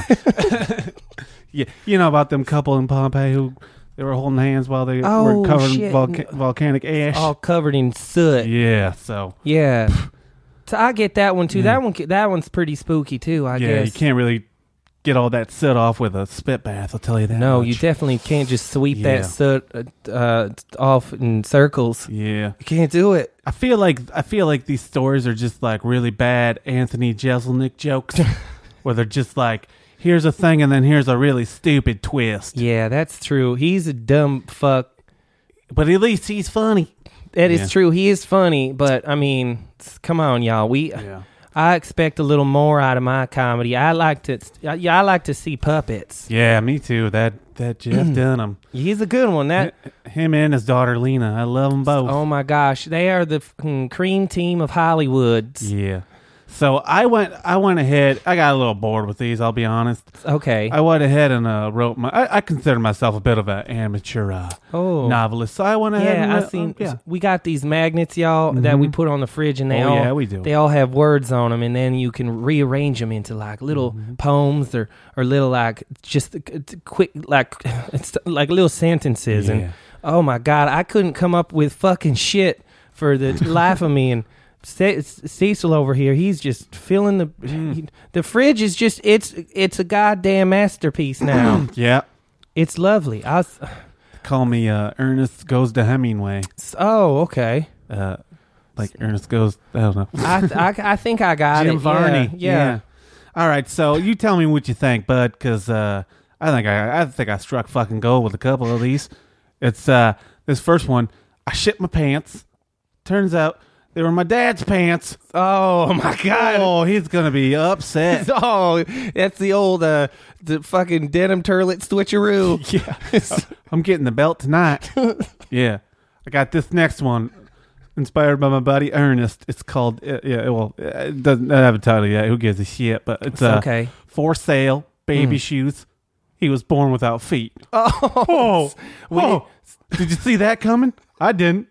Yeah, you know about them couple in Pompeii who they were holding hands while they Oh, were covered in shit. volca- volcanic ash. All covered in soot. Yeah, so Yeah. So I get that one too. Yeah. That one, that one's pretty spooky too. I yeah, guess. you can't really get all that soot off with a spit bath. I'll tell you that. No, much. you definitely can't just sweep Yeah. that soot uh, uh, off in circles. Yeah, You can't do it. I feel like I feel like these stories are just like really bad Anthony Jeselnik jokes, where they're just like, here's a thing and then here's a really stupid twist. Yeah, that's true. He's a dumb fuck. But at least he's funny. That is Yeah. true. He is funny, but I mean, s- come on, y'all. We, Yeah. I expect a little more out of my comedy. I like to, yeah, I like to see puppets. Yeah, me too. That that Jeff Dunham. He's a good one. That, Him and his daughter Lena. I love them both. oh my gosh, they are the fucking cream team of Hollywood. Yeah. So I went I went ahead. I got a little bored with these, I'll be honest. Okay. I went ahead and uh, wrote my I, I consider myself a bit of an amateur uh, Oh. novelist. So I went ahead and Yeah, I uh, seen. yeah. We got these magnets, y'all, that we put on the fridge, and they Oh, all yeah, we do. They all have words on them, and then you can rearrange them into like little Mm-hmm. poems or or little like just uh, quick like it's like little sentences. Yeah. And oh my god, I couldn't come up with fucking shit for the life of me. And Ce- Cecil over here, he's just filling the Mm. he- the fridge is just it's it's a goddamn masterpiece now. Yeah. It's lovely. I was, Call me uh, Ernest Goes to Hemingway. oh okay. Uh, like Ernest Goes, I don't know. I, I I think I got Jim it. Varney. Yeah, yeah. All right, so you tell me what you think, bud, because uh, I think I, I think I struck fucking gold with a couple of these. It's uh, this first one. I shit my pants. Turns out they were my dad's pants. Oh my god. Oh, he's gonna be upset. Oh, that's the old uh, the fucking denim turlet switcheroo. Yeah, I'm getting the belt tonight. Yeah, I got this next one. Inspired by my buddy Ernest. It's called, uh, yeah, well, it doesn't have a title yet. Who gives a shit? But it's uh, okay. For sale, baby Mm. shoes. He was born without feet. Oh, Oh, we- oh. Did you see that coming? I didn't.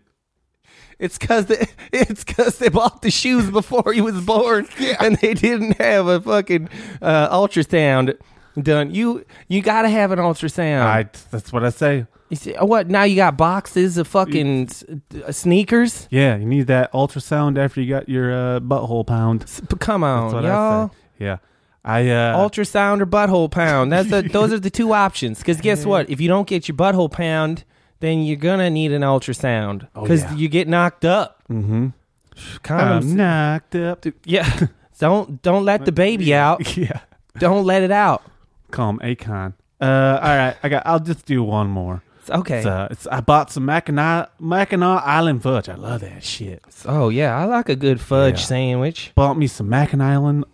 It's cause they, it's cause they bought the shoes before he was born, and they didn't have a fucking uh, ultrasound done. You you gotta have an ultrasound. I, that's what I say. You see, what now? You got boxes of fucking s- uh, sneakers. Yeah, you need that ultrasound after you got your uh, butthole pound. S- but Come on, That's what y'all. I say. Yeah. I uh, Ultrasound or butthole pound. That's the, those are the two options. Because guess what? If you don't get your butthole pound, then you're gonna need an ultrasound because Oh, yeah. you get knocked up. Mm-hmm. Condoms, I'm knocked up. yeah. don't don't let the baby out. Yeah. Don't let it out. Call him Akon. Uh, all right, I got. I'll just do one more. It's okay. It's, uh, it's, I bought some Mackinac, Mackinac Island fudge. I love that shit. Oh yeah, I like a good fudge Yeah. sandwich. Bought me some Mackinac Island,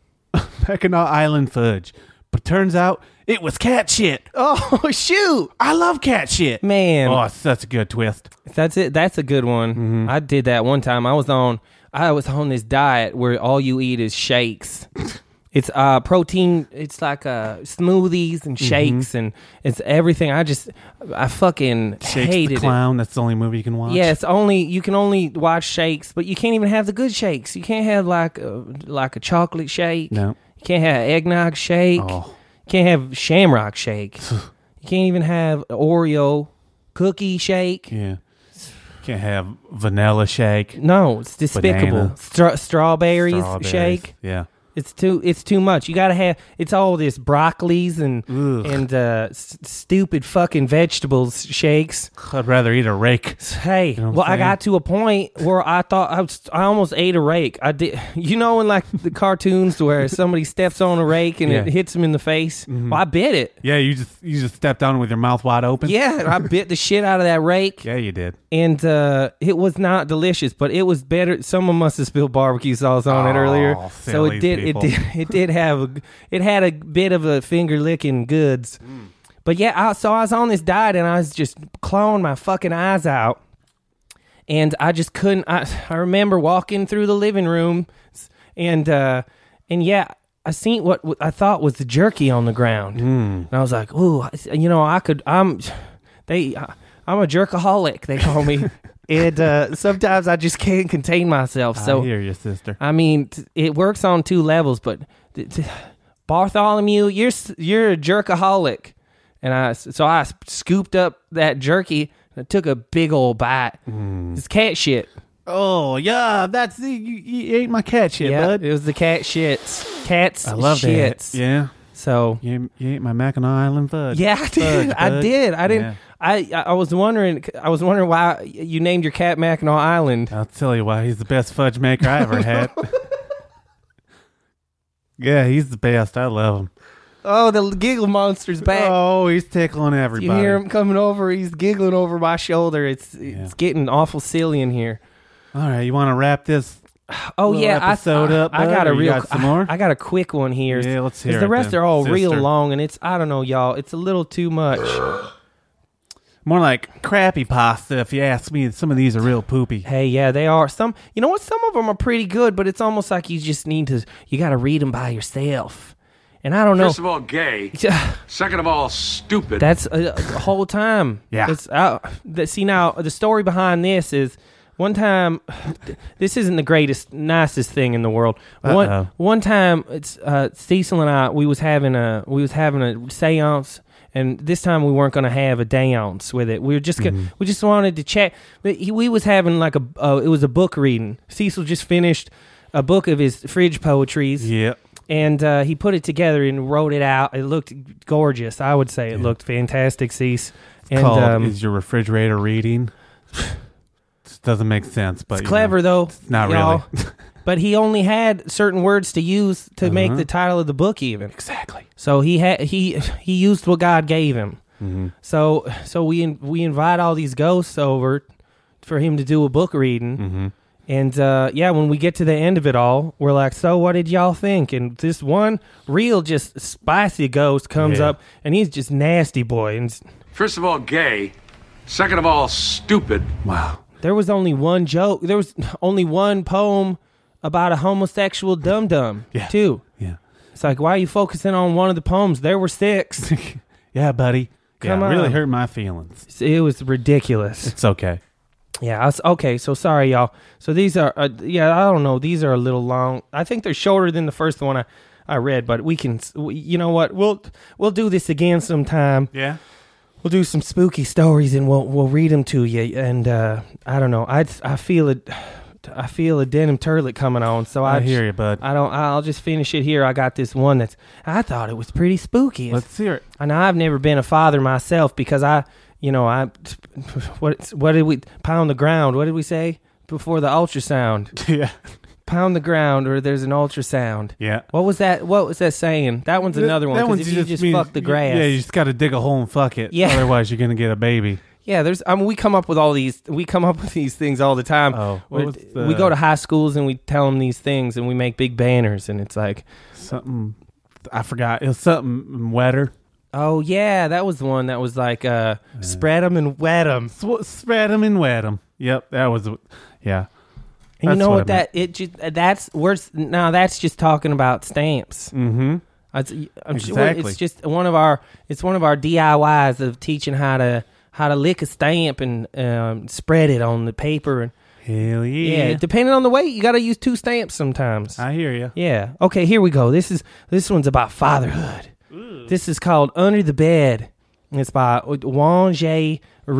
Mackinac Island fudge, but turns out it was cat shit. Oh shoot, I love cat shit, man. Oh, it's such a good twist. That's it. That's a good one. Mm-hmm. I did that one time. I was on. I was on this diet where all you eat is shakes. It's uh protein. It's like uh smoothies and shakes and it's everything. I just I fucking Shakes hated the Clown. That's the only movie you can watch. it. Yeah, it's only you can only watch shakes, but you can't even have the good shakes. You can't have like a, like a chocolate shake. No. You can't have eggnog shake. Oh. You can't have shamrock shake. You can't even have Oreo cookie shake. Yeah. Can't have vanilla shake. No, it's despicable. Banana. Stra- strawberries, Strawberries. shake. Yeah. It's too. It's too much. You gotta have. It's all this broccolis and Ugh. and uh, s- stupid fucking vegetables shakes. I'd rather eat a rake. Hey, You know what well, I'm I saying? got to a point where I thought I was. I almost ate a rake. I did. You know, in like the cartoons where somebody steps on a rake and it Yeah. hits them in the face. Mhm. Well, I bit it. Yeah, you just you just stepped on it with your mouth wide open. Yeah, I bit the shit out of that rake. Yeah, you did. And uh, it was not delicious, but it was better. Someone must have spilled barbecue sauce on it Oh, earlier, so silly it did. people. It did. It did have. A, it had a bit of a finger licking goods. Mm. But yeah, I, so I was on this diet and I was just clawing my fucking eyes out, and I just couldn't. I I remember walking through the living room, and uh, and yeah. I seen what, what I thought was the jerky on the ground, Mm. and I was like, "Ooh, you know, I could." I'm, they, I'm a jerkaholic. They call me, and uh, sometimes I just can't contain myself. So I hear you, sister. I mean, t- it works on two levels, but t- t- Bartholomew, you're you're a jerkaholic. And I, so I scooped up that jerky and I took a big old bite. Mm. It's cat shit. Oh, yeah, that's the, you, you ate my cat shit, yeah, bud. It was the cat shits. Cats I love shits. that. Yeah. So you, you ate my Mackinac Island fudge. Yeah, I did. Fudge, I did. I didn't. Yeah. I I was wondering. I was wondering why you named your cat Mackinac Island. I'll tell you why. He's the best fudge maker I ever had. Yeah, he's the best. I love him. Oh, the giggle monster's back. Oh, he's tickling everybody. You hear him coming over. He's giggling over my shoulder. It's Yeah. it's getting awful silly in here. All right, you want to wrap this? Oh little yeah, episode I, up. I, I bud, got a or you real. got some more? I, I got a quick one here. Yeah, let's hear the it rest then, are all real sister. long, and it's I don't know, y'all. It's a little too much. More like crappy pasta, if you ask me. Some of these are real poopy. Hey, yeah, they are. Some, you know what? Some of them are pretty good, but it's almost like you just need to. You got to read them by yourself. And I don't know. First of all, gay. Second of all, stupid. That's a, a whole time. Yeah. It's, uh, the, see, now, the story behind this is one time, this isn't the greatest, nicest thing in the world. One, Uh-oh. one time, it's uh, Cecil and I, we was having a, we was having a seance, and this time we weren't going to have a dance with it. We were just, gonna, Mm-hmm. we just wanted to check. But he, we was having like a, uh, it was a book reading. Cecil just finished a book of his fridge poetries. Yep. And uh, he put it together and wrote it out. It looked gorgeous. I would say it Yeah. looked fantastic, Cease. It's And called um, Is Your Refrigerator Reading? This doesn't make sense, but it's you clever, know, though. it's not y'all. really. But he only had certain words to use to make Uh-huh. the title of the book even. Exactly. So he had he he used what God gave him. Mm-hmm. So so we we invite all these ghosts over for him to do a book reading. Mm-hmm. And, uh, yeah, when we get to the end of it all, we're like, so what did y'all think? And this one real just spicy ghost comes Yeah. up, and he's just nasty boy. And First of all, gay. Second of all, stupid. Wow. there was only one joke. There was only one poem about a homosexual dum-dum, Yeah. too. Yeah. It's like, why are you focusing on one of the poems? There were six. Yeah, buddy. Come yeah, really on. hurt my feelings. It was ridiculous. It's okay. Yeah, I was, okay, so sorry, y'all. So these are, uh, yeah, I don't know. These are a little long. I think they're shorter than the first one I, I read, but we can, we, you know what? We'll we'll do this again sometime. Yeah. We'll do some spooky stories and we'll we'll read them to you. And uh, I don't know. I I feel it. I feel a denim turlet coming on. So I, I hear you, bud. I don't. I'll just finish it here. I got this one that's. I thought it was pretty spooky. Let's hear it. I know I've never been a father myself because I. You know, I what what did we pound the ground? What did we say before the ultrasound? Yeah, pound the ground, or there's an ultrasound. Yeah. What was that? What was that saying? That one's another one. That 'cause one's if you just means- fuck the grass. Yeah, you just got to dig a hole and fuck it. Yeah. Otherwise, you're gonna get a baby. Yeah, there's. I mean, we come up with all these. We come up with these things all the time. Oh, what we was the- we go to high schools and we tell them these things, and we make big banners, and it's like something. I forgot. It was something wetter. Oh yeah, that was the one that was like uh, spread them and wet them. Spread them and wet them. Yep, that was. Yeah. And you know what, that it just that's worse. Now that's just talking about stamps. Mm-hmm. It's, I'm sure Exactly. it's just one of our it's one of our D I Ys of teaching how to how to lick a stamp and um, spread it on the paper. And Hell yeah. yeah, depending on the weight, you got to use two stamps sometimes. I hear you. Yeah. Okay, here we go. This is this one's about fatherhood. This is called Under the Bed. And it's by Juan J.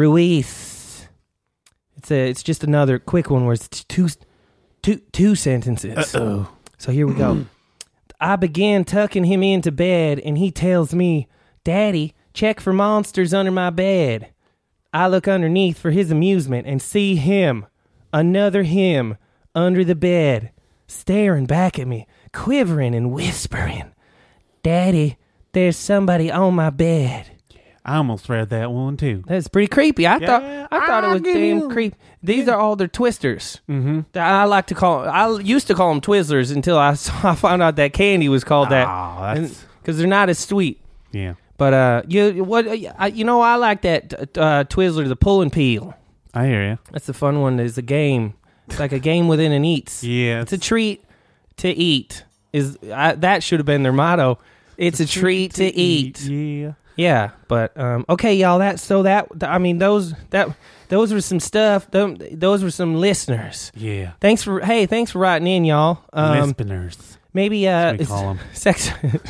Ruiz. It's a, it's just another quick one where it's two two two sentences. Uh-oh. So here we go. I began tucking him into bed, and he tells me, "Daddy, check for monsters under my bed." I look underneath for his amusement and see him, another him, under the bed, staring back at me, quivering and whispering, "Daddy, there's somebody on my bed." I almost read that one too. That's pretty creepy. I Yeah, thought I thought it was give damn you- creepy. These are all their twisters. Mm-hmm. I like to call. I used to call them Twizzlers until I saw, I found out that candy was called that. Aw, that's- Because they're not as sweet. Yeah. But uh, you what? I, you know, I like that uh, Twizzler, the pull and peel. I hear you. That's the fun one. Is a game. It's like a game within an eats. Yeah. It's a treat to eat. Is I, that should have been their motto? It's a, treat, to, eat. Yeah. Yeah, but um, okay, y'all. That so that I mean those that those were some stuff. Them, those were some listeners. Yeah. Thanks for hey, thanks for writing in, y'all. Um, Listeners. maybe uh, That's what we call 'em. sex.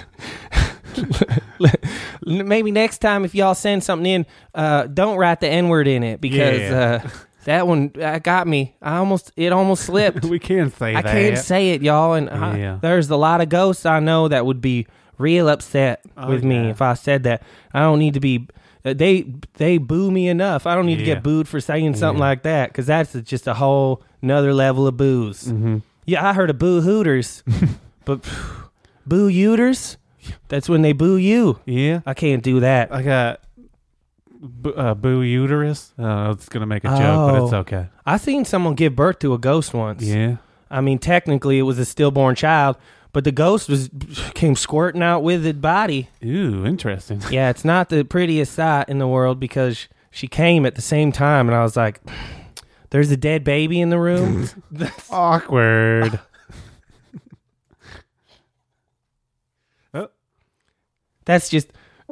Maybe next time if y'all send something in, uh, don't write the N word in it because Yeah. uh, that one uh, got me. I almost it almost slipped. We can't say I that. can't say it, y'all. And I- Yeah. there's a lot of ghosts I know that would be real upset Oh, with me yeah. if I said that. I don't need to be. Uh, they they boo me enough. I don't need to Yeah. get booed for saying something Yeah. like that because that's just a whole another level of boos. Mm-hmm. Yeah, I heard of boo hooters, but boo uters. That's when they boo you. Yeah. I can't do that. I got b- uh, boo uterus. Uh, I was going to make a joke, but it's Oh. okay. I seen someone give birth to a ghost once. Yeah. I mean, technically it was a stillborn child, but the ghost was came squirting out with its body. Ooh, interesting. Yeah, it's not the prettiest sight in the world because she came at the same time, and I was like, "There's a dead baby in the room." That's awkward. Oh. That's just.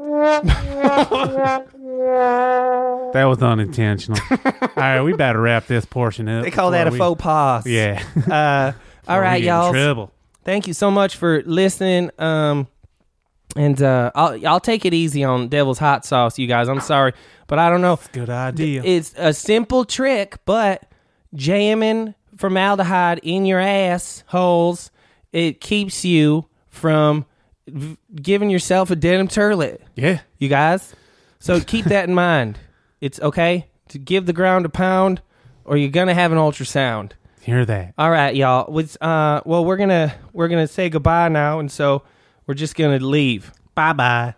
That was unintentional. All right, we better wrap this portion up. They call that a before we- faux pas. Yeah. Uh, all Before we right, get in y'all. trouble. Thank you so much for listening. Um, and uh, I'll I'll take it easy on Devil's Hot Sauce, you guys. I'm sorry, but I don't know. Good idea. It's a simple trick, but jamming formaldehyde in your ass holes, it keeps you from v- giving yourself a denim turlet. Yeah. You guys. So keep that in mind. It's okay to give the ground a pound, or you're gonna have an ultrasound. Hear that? All right, y'all. With uh, well, we're gonna we're gonna say goodbye now, and so we're just gonna leave. Bye bye.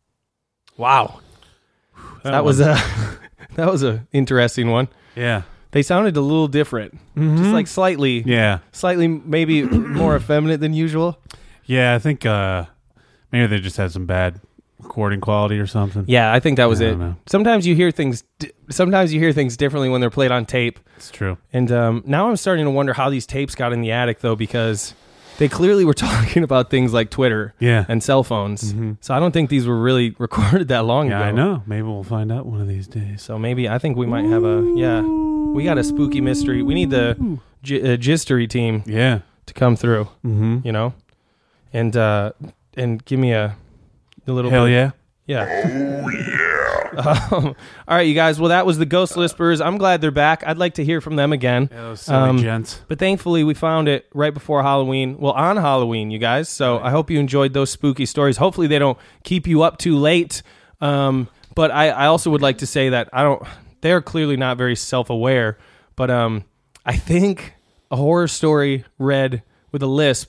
Wow, that, That was one- a that was a interesting one. Yeah. They sounded a little different, just like slightly, Yeah. slightly maybe more effeminate than usual. Yeah, I think uh, maybe they just had some bad recording quality or something. Yeah, I think that was I it. don't know. Sometimes you hear things. Di- sometimes you hear things differently when they're played on tape. It's true. And um, now I'm starting to wonder how these tapes got in the attic, though, because they clearly were talking about things like Twitter, Yeah. and cell phones. Mhm. So I don't think these were really recorded that long Yeah, ago. I know. Maybe we'll find out one of these days. So maybe I think we might have a yeah. We got a spooky mystery. We need the G- uh, Gistery team, Yeah. to come through. Mm-hmm. You know, and uh, and give me a, a little Hell bit. yeah. Yeah. Oh, yeah. Um, all right, you guys. Well, that was the Ghost Lispers. I'm glad they're back. I'd like to hear from them again. Yeah, those silly gents. But thankfully, we found it right before Halloween. Well, on Halloween, you guys. So I hope you enjoyed those spooky stories. Hopefully, they don't keep you up too late. Um, but I, I also would like to say that I don't. They're clearly not very self-aware. But um, I think a horror story read with a lisp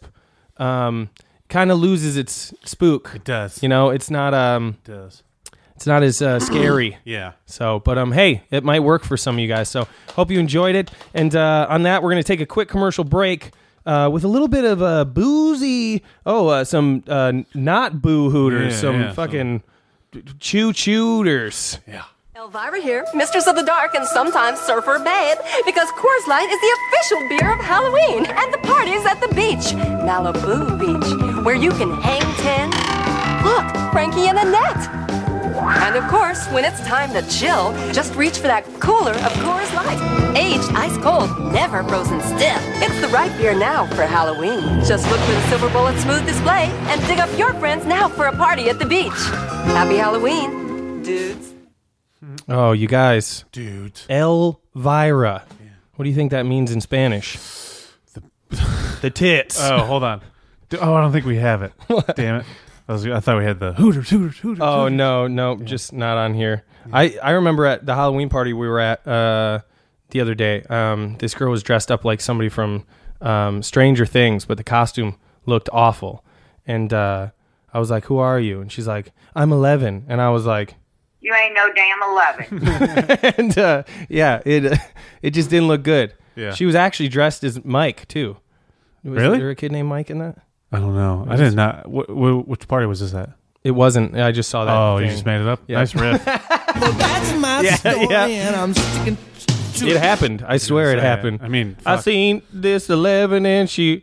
um, kind of loses its spook. It does. You know, it's not um, It does. it's not as uh, scary. Yeah. So, but um, hey, it might work for some of you guys. So, hope you enjoyed it. And uh, on that, we're gonna take a quick commercial break uh, with a little bit of uh, boozy. Oh, uh, some uh, not boo hooters, Yeah, some yeah, fucking chew chewters. Yeah. Elvira here, Mistress of the Dark and sometimes Surfer Babe, because Coors Light is the official beer of Halloween, and the party's at the beach, Malibu Beach, where you can hang ten. Look, Frankie and Annette. And of course, when it's time to chill, just reach for that cooler of Coors Light. Aged ice cold, never frozen stiff. It's the right beer now for Halloween. Just look for the silver bullet smooth display and dig up your friends now for a party at the beach. Happy Halloween, dudes. Oh, you guys, Dude. Elvira. What do you think that means in Spanish? The, the tits. Oh, hold on. D- Oh, I don't think we have it. Damn it. I, was, I thought we had the Hooters, Hooters, Hooters. Oh Hooters. no, no, just not on here. I, I remember at the Halloween party we were at uh, the other day. Um, this girl was dressed up like somebody from um, Stranger Things, but the costume looked awful. And uh, I was like, "Who are you?" And she's like, "I'm eleven." And I was like, You ain't no damn eleven. and uh, yeah, it it just didn't look good. Yeah. She was actually dressed as Mike too. Was Really? there a kid named Mike in that? I don't know. I did not. Wh- wh- which party was this at? It wasn't. I just saw that. Oh, you thing. just made it up? Yeah. Nice riff. Well, that's my Yeah, story, yeah. and I'm sticking to It happened. I swear it say, happened. I mean, I fuck. seen this eleven, and she,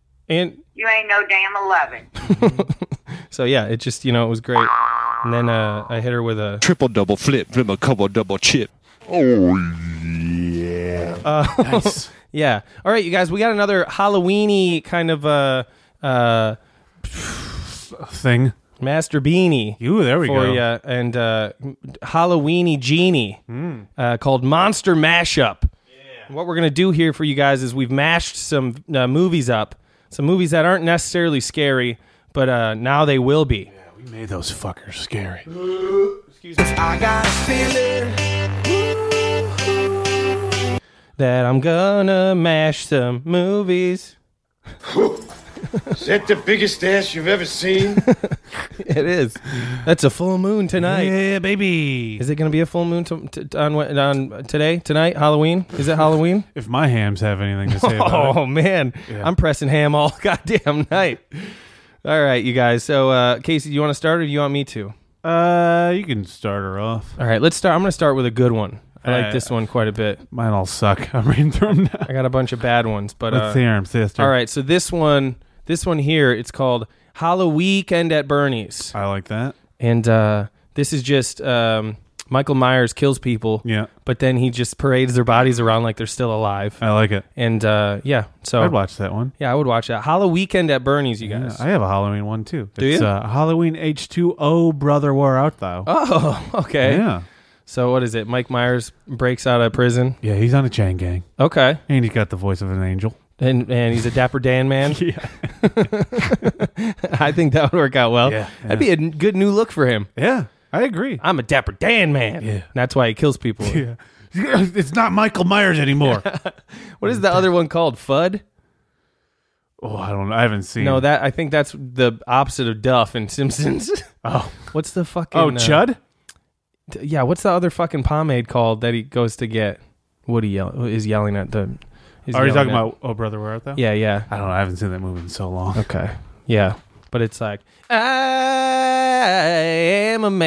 and You ain't no damn eleven. so yeah, it just you know it was great. And then uh, I hit her with a Triple double flip, flip a couple double chip. Oh, yeah. Uh, Nice. yeah. All right, you guys, we got another Halloweeny kind of uh, uh, thing. Master Beanie. Ooh, there we for go. ya, and uh, Halloweeny Genie Mm. uh, called Monster Mashup. Yeah. What we're going to do here for you guys is we've mashed some uh, movies up, some movies that aren't necessarily scary, but uh, now they will be. Yeah, we made those fuckers scary. Excuse me. I got a feeling that I'm gonna mash some movies. Is that the biggest ass you've ever seen? It is. That's a full moon tonight. Yeah, baby. Is it going to be a full moon to, to, on, on today, tonight, Halloween? Is it Halloween? If my hams have anything to say about Oh, it. man. Yeah. I'm pressing ham all goddamn night. All right, you guys. So, uh, Casey, you want to start or do you want me to? Uh, you can start her off. All right, let's start. I'm going to start with a good one. I like Uh, this one quite a bit. Mine all suck. I'm reading through them now. I got a bunch of bad ones, but Let's uh, hear 'em, sister. All right, so this one, this one here, it's called Halloween at Bernie's. I like that. And uh, this is just um, Michael Myers kills people. Yeah. But then he just parades their bodies around like they're still alive. I like it. And uh, yeah, so I'd watch that one. Yeah, I would watch that. Halloween at Bernie's, you guys. Yeah, I have a Halloween one too. Do it's, you? Uh, Halloween H two O, brother, where art thou? Oh, okay. Yeah. So what is it? Mike Myers breaks out of prison. Yeah, he's on a chain gang. Okay. And he's got the voice of an angel. And and he's a Dapper Dan man. Yeah. I think that would work out well. Yeah, That'd be a n- good new look for him. Yeah, I agree. I'm a Dapper Dan man. Yeah. That's why he kills people. Yeah. It's not Michael Myers anymore. What is the other one called? Fudd? Oh, I don't know. I haven't seen. No, that I think that's the opposite of Duff in Simpsons. Oh. What's the fucking Oh, uh, Chud? t- yeah, what's the other fucking pomade called that he goes to get? Woody yell- is yelling at the is Are you yelling talking at- about Oh Brother Where Art Thou? Yeah, yeah. I don't know. I haven't seen that movie in so long. Okay. Yeah. But it's like, I am a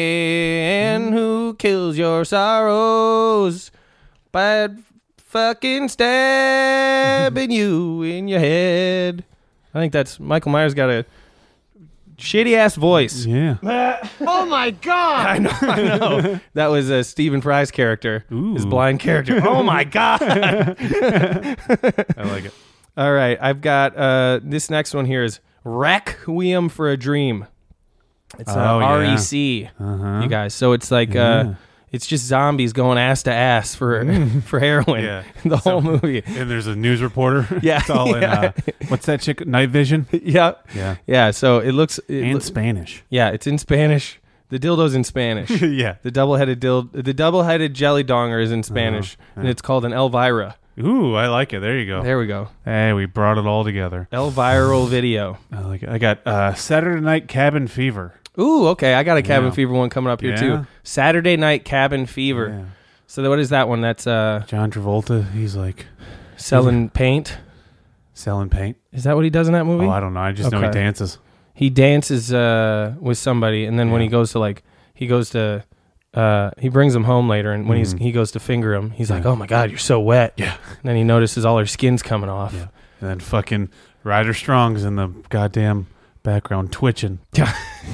man who kills your sorrows by fucking stabbing you in your head. I think that's Michael Myers got a shitty ass voice. Yeah. Oh my God! I know, I know. That was uh, Stephen Fry's character, his Ooh. blind character. Oh my God! I like it. All right, I've got uh, this next one here is Requiem for a Dream. It's uh, Oh, yeah. R E C, Uh-huh. you guys. So it's like Yeah. uh, it's just zombies going ass to ass for for heroin. Yeah. The So- whole movie. And there's a news reporter. Yeah, It's all in, yeah. uh, what's that chick? Night Vision? Yeah, Yeah. yeah. So it looks it And loo- Spanish. Yeah, it's in Spanish. The dildo's in Spanish. Yeah. The double-headed dild, the double-headed jelly donger is in Spanish, Uh-huh. and it's called an Elvira. Ooh, I like it. There you go. There we go. Hey, we brought it all together. Elviral video. I like it. I got uh, Saturday Night Cabin Fever. Ooh, okay. I got a Cabin Yeah. Fever one coming up here Yeah. too. Saturday Night Cabin Fever. Yeah. So what is that one? That's uh, John Travolta. He's like selling paint. selling paint. Is that what he does in that movie? Oh, I don't know. I just know he Okay. dances. He dances uh, with somebody, and then when Yeah. he goes to like, he goes to, uh, he brings him home later, and when he's Mhm. he goes to finger him, he's like, Yeah. "Oh my God, you're so wet." Yeah. And then he notices all her skin's coming off. Yeah. And then fucking Ryder Strong's in the goddamn background twitching. Yeah.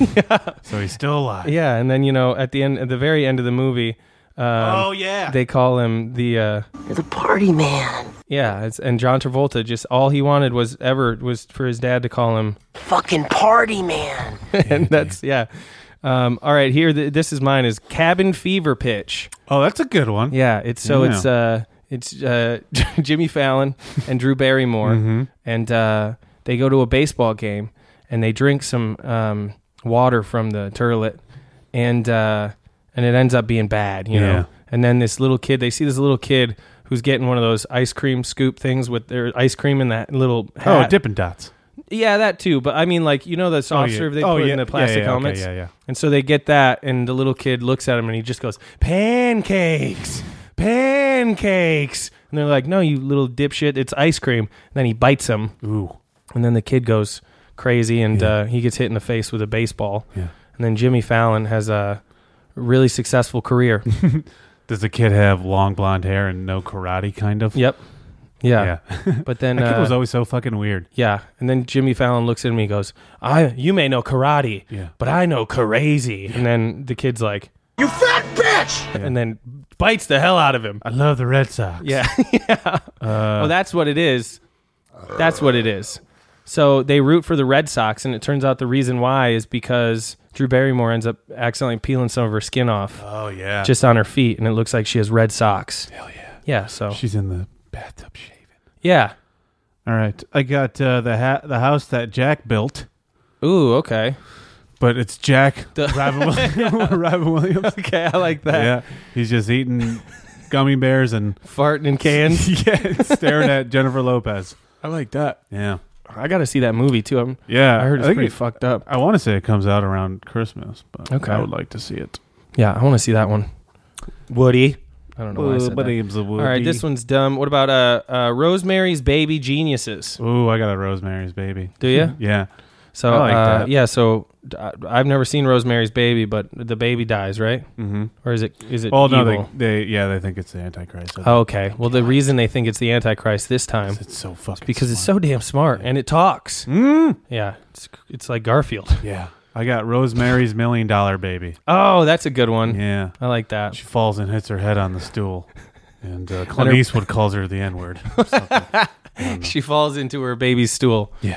So he's still alive. Yeah, and then you know at the end, at the very end of the movie, um, Oh, yeah. they call him the uh, The party man. yeah, it's, and John Travolta just all he wanted was ever was for his dad to call him, Fucking party man. and that's yeah. Um, all right, here th- this is mine is Cabin Fever pitch. Oh, that's a good one. Yeah, it's so Yeah. it's uh it's uh Jimmy Fallon and Drew Barrymore, Mhm. and uh, they go to a baseball game and they drink some um, water from the turlet, and uh, and it ends up being bad, you Yeah. know. And then this little kid, they see this little kid who's getting one of those ice cream scoop things with their ice cream in that little hat. Oh, Dippin' Dots. Yeah, that too. But I mean, like, you know, the soft yeah. serve they Oh, put yeah. in the Yeah, plastic yeah, okay, helmets. yeah, yeah. And so they get that, and the little kid looks at him, and he just goes, "Pancakes, pancakes." And they're like, "No, you little dipshit, it's ice cream." And then he bites him. Ooh. And then the kid goes crazy, and uh, he gets hit in the face with a baseball. Yeah. And then Jimmy Fallon has a really successful career. Does the kid have long blonde hair and no karate, kind of? Yep. Yeah. Yeah. But then that kid uh, was always so fucking weird. Yeah, and then Jimmy Fallon looks at me and goes, "I, you may know karate, Yeah. but I know crazy." And then the kid's like, You fat bitch! and then bites the hell out of him. I love the Red Sox. Yeah, yeah. Uh, Oh, that's what it is. That's what it is. So they root for the Red Sox, and it turns out the reason why is because Drew Barrymore ends up accidentally peeling some of her skin off. Oh, yeah. Just on her feet, and it looks like she has red socks. Hell yeah. Yeah, so. She's in the bathtub shaving. Yeah. All right. I got uh, the ha- the house that Jack built. Ooh, okay. But it's Jack The- Robin, Williams. Robin Williams. Okay, I like that. Yeah. He's just eating gummy bears and farting in cans. Yeah, staring at Jennifer Lopez. I like that. Yeah. I got to see that movie, too. I'm, Yeah. I heard it's think pretty it- fucked up. I want to say it comes out around Christmas, but Okay. I would like to see it. Yeah, I want to see that one. Woody. I don't know why I said Woody, that. the All right, Woody. this one's dumb. What about uh, uh, Rosemary's Baby Geniuses? Ooh, I got a Rosemary's Baby. Do you? Yeah. So I like uh, that. yeah, so uh, I've never seen Rosemary's Baby, but the baby dies, right? Mm-hmm. Or is it is it Oh, no, evil? they, they, yeah, they think it's the Antichrist. Oh, okay. Well, the reason they think it's the Antichrist this time It's so fucking is because it's so damn smart and it talks. Mm. Yeah, it's it's like Garfield. Yeah. I got Rosemary's Million Dollar Baby. Oh, that's a good one. Yeah. I like that. She falls and hits her head on the stool. And uh, And Clint her- Eastwood calls her the N-word. or something. She falls into her baby's stool. Yeah.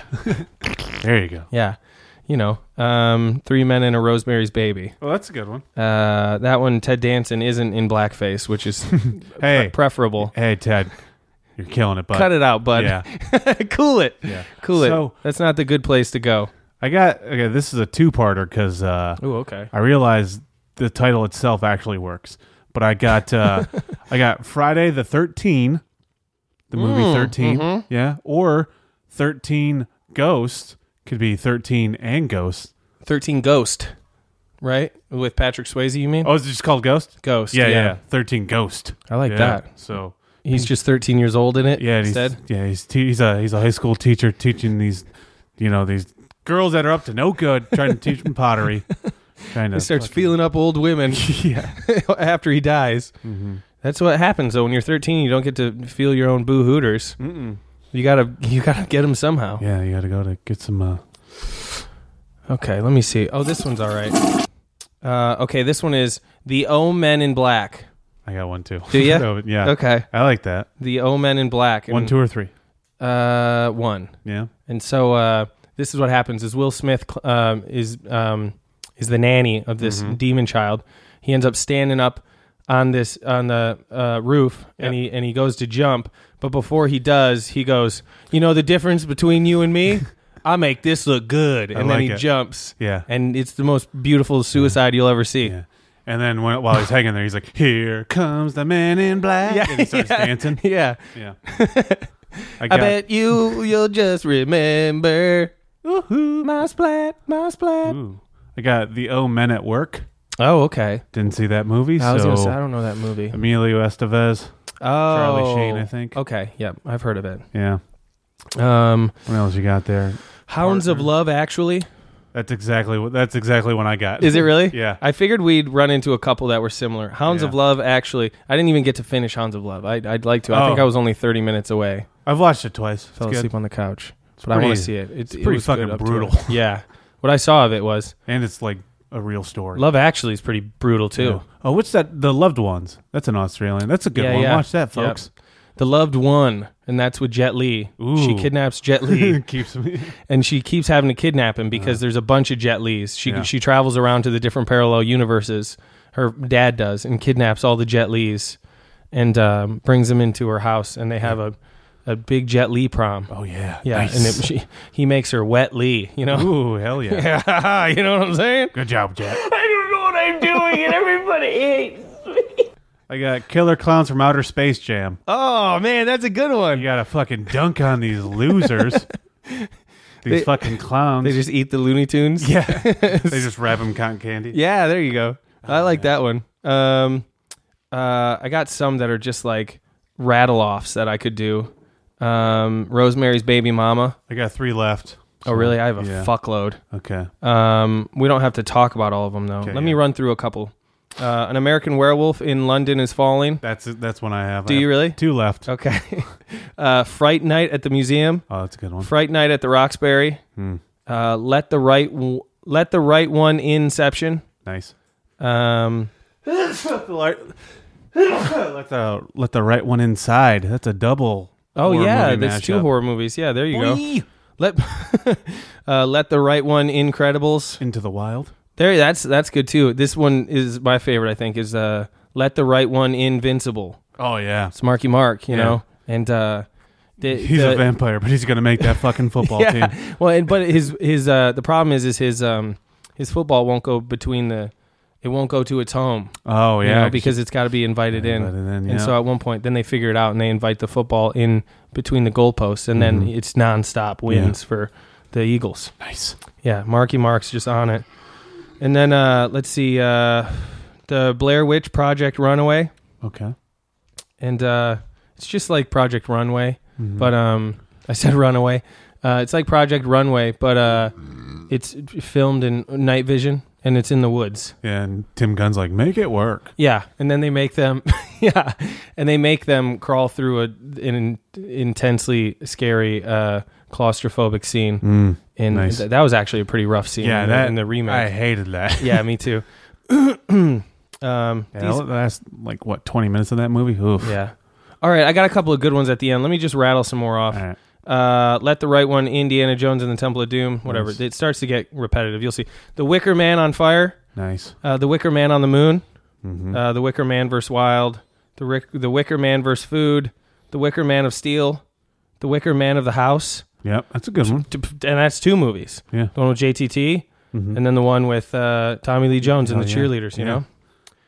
There you go. Yeah. You know, um, Three Men and a Rosemary's Baby. Well, that's a good one. Uh, that one, Ted Danson isn't in blackface, which is Hey. pre- preferable. Hey, Ted. You're killing it, bud. Cut it out, bud. Yeah. cool it. Yeah. Cool So- it. That's not the good place to go. I got, okay, this is a two-parter because uh, Ooh, okay. I realized the title itself actually works. But I got uh, I got Friday the thirteenth, the movie Mm, thirteen, mhm. yeah, or thirteen Ghosts, could be thirteen and Ghost. thirteen Ghost, right? With Patrick Swayze, you mean? Oh, is it just called Ghost? Ghost. Yeah, yeah, yeah. thirteen Ghost. I like Yeah, that. So He's just thirteen years old in it yeah, and he's, instead? yeah, he's te- he's a he's a high school teacher teaching these, you know, these girls that are up to no good, trying to teach them pottery. Trying to He starts fucking- feeling up old women yeah. after he dies. Mhm. That's what happens, though. When you're thirteen, you don't get to feel your own boo hooters. Mm-mm. You gotta, you gotta get them somehow. Yeah, you got to go to get some. Uh, Okay, let me see. Oh, this one's all right. Uh, okay, this one is The O Men in Black. I got one too. Do you? So, yeah. Okay. I like that. The O Men in Black. One, And, two, or three. Uh, one. Yeah. And so uh, this is what happens: is Will Smith um, is um, is the nanny of this Mhm. demon child. He ends up standing up on this on the uh, roof, and Yep. he and he goes to jump, but before he does, he goes, "You know the difference between you and me? I make this look good," I and then like he it. jumps. Yeah. and it's the most beautiful suicide you'll ever see. Yeah. And then when, while he's hanging there, he's like, "Here comes the man in black," Yeah, and he starts yeah, dancing. Yeah, Yeah. I, got- bet you you'll just remember. Ooh, my splat, my splat. Ooh. I got the O Men at Work. Oh, okay. Didn't see that movie. I was so gonna say I don't know that movie. Emilio Estevez, Oh, Charlie Sheen, I think. Okay, yep, I've heard of it. Yeah. Um, What else you got there? Hounds of Love, actually. That's exactly what. That's exactly what I got. Is it really? Yeah. I figured we'd run into a couple that were similar. Hounds Yeah. of Love, actually. I didn't even get to finish Hounds of Love. I, I'd like to. I think Oh. I was only thirty minutes away. I've watched it twice. Fell It's asleep good. on the couch. It's But I want pretty- to see it. It's, it's it pretty was good fucking up to brutal. it. Yeah. What I saw of it was. And it's like a real story. Love Actually is pretty brutal, too. Yeah. Oh, what's that? The Loved Ones. That's an Australian. That's a good Yeah, one. yeah. Watch that, Yep. folks. The Loved One, and that's with Jet Li. Ooh. She kidnaps Jet Li. Keeps me. And she keeps having to kidnap him because there's a bunch of Jet Lis. She Yeah. she travels around to the different parallel universes. Her dad does, and kidnaps all the Jet Lis, and um, brings them into her house, and they have a, a big Jet Li prom. Oh yeah, Yeah, Nice. and it, she, he makes her Wet Lee. You know, Ooh, hell yeah. yeah, you know what I'm saying? Good job, Jack. I don't know what I'm doing, and everybody hates me. I got Killer Clowns from Outer Space Jam. Oh man, that's a good one. You got to fucking dunk on these losers. These They- fucking clowns. They just eat the Looney Tunes. yeah. They just wrap them cotton candy. Yeah, there you go. I like that one. Um, uh, I got some that are just like rattle offs that I could do. Um, Rosemary's Baby Mama. I got three left. Oh, really? I have a yeah. fuckload. Okay. Um, we don't have to talk about all of them though. Okay, Let me yeah. run through a couple. Uh, An American Werewolf in London is Falling. That's that's one I have. Do I you have really? Two left. Okay. uh, Fright Night at the Museum. Oh, that's a good one. Fright Night at the Roxbury. Hmm. Uh, Let the Right w- Let the Right One Inception. Nice. Um, let the let the right one inside. That's a double. oh horror yeah, movie that's two mashup. horror movies. Yeah, there you Boy. go. Let uh, Let the Right One Incredibles. Into the Wild. There, that's that's good too. This one is my favorite. I think is uh, Let the Right One Invincible. Oh yeah, it's Marky Mark. You Yeah. know, and uh, the, He's the, a vampire, but he's gonna make that fucking football yeah. team. Well, and, but his his uh, the problem is is his um his football won't go between the. It won't go to its home. Oh you yeah, know, because it's got to be invited in. Invited in, And yeah. so at one point, then they figure it out and they invite the football in between the goalposts, and then Mhm. it's nonstop wins Yeah. for the Eagles. Nice. Yeah, Marky Mark's just on it. And then uh, let's see, uh, the Blair Witch Project Runaway. Okay. And uh, it's just like Project Runway, Mhm. but um, I said Runaway. Uh, it's like Project Runway, but uh, it's filmed in night vision. And it's in the woods. Yeah, and Tim Gunn's like, make it work. Yeah, and then they make them, yeah, and they make them crawl through a, an intensely scary, uh, claustrophobic scene. Mm, and nice. th- that was actually a pretty rough scene. Yeah, in, that the, in the remake. I hated that. Yeah, me too. um, Yeah, these- the last like what twenty minutes of that movie. Oof. yeah. All right, I got a couple of good ones at the end. Let me just rattle some more off. All right. Uh, Let the Right One, Indiana Jones and the Temple of Doom, whatever. Nice. It starts to get repetitive. You'll see. The Wicker Man on Fire. Nice. Uh, the Wicker Man on the Moon. Mhm. Uh, the Wicker Man versus Wild. The Rick, the Wicker Man versus Food. The Wicker Man of Steel. The Wicker Man of the House. Yep, that's a good one. And that's two movies. Yeah. The one with J T T, Mhm. and then the one with uh, Tommy Lee Jones and Oh, the yeah. cheerleaders. You Yeah. know.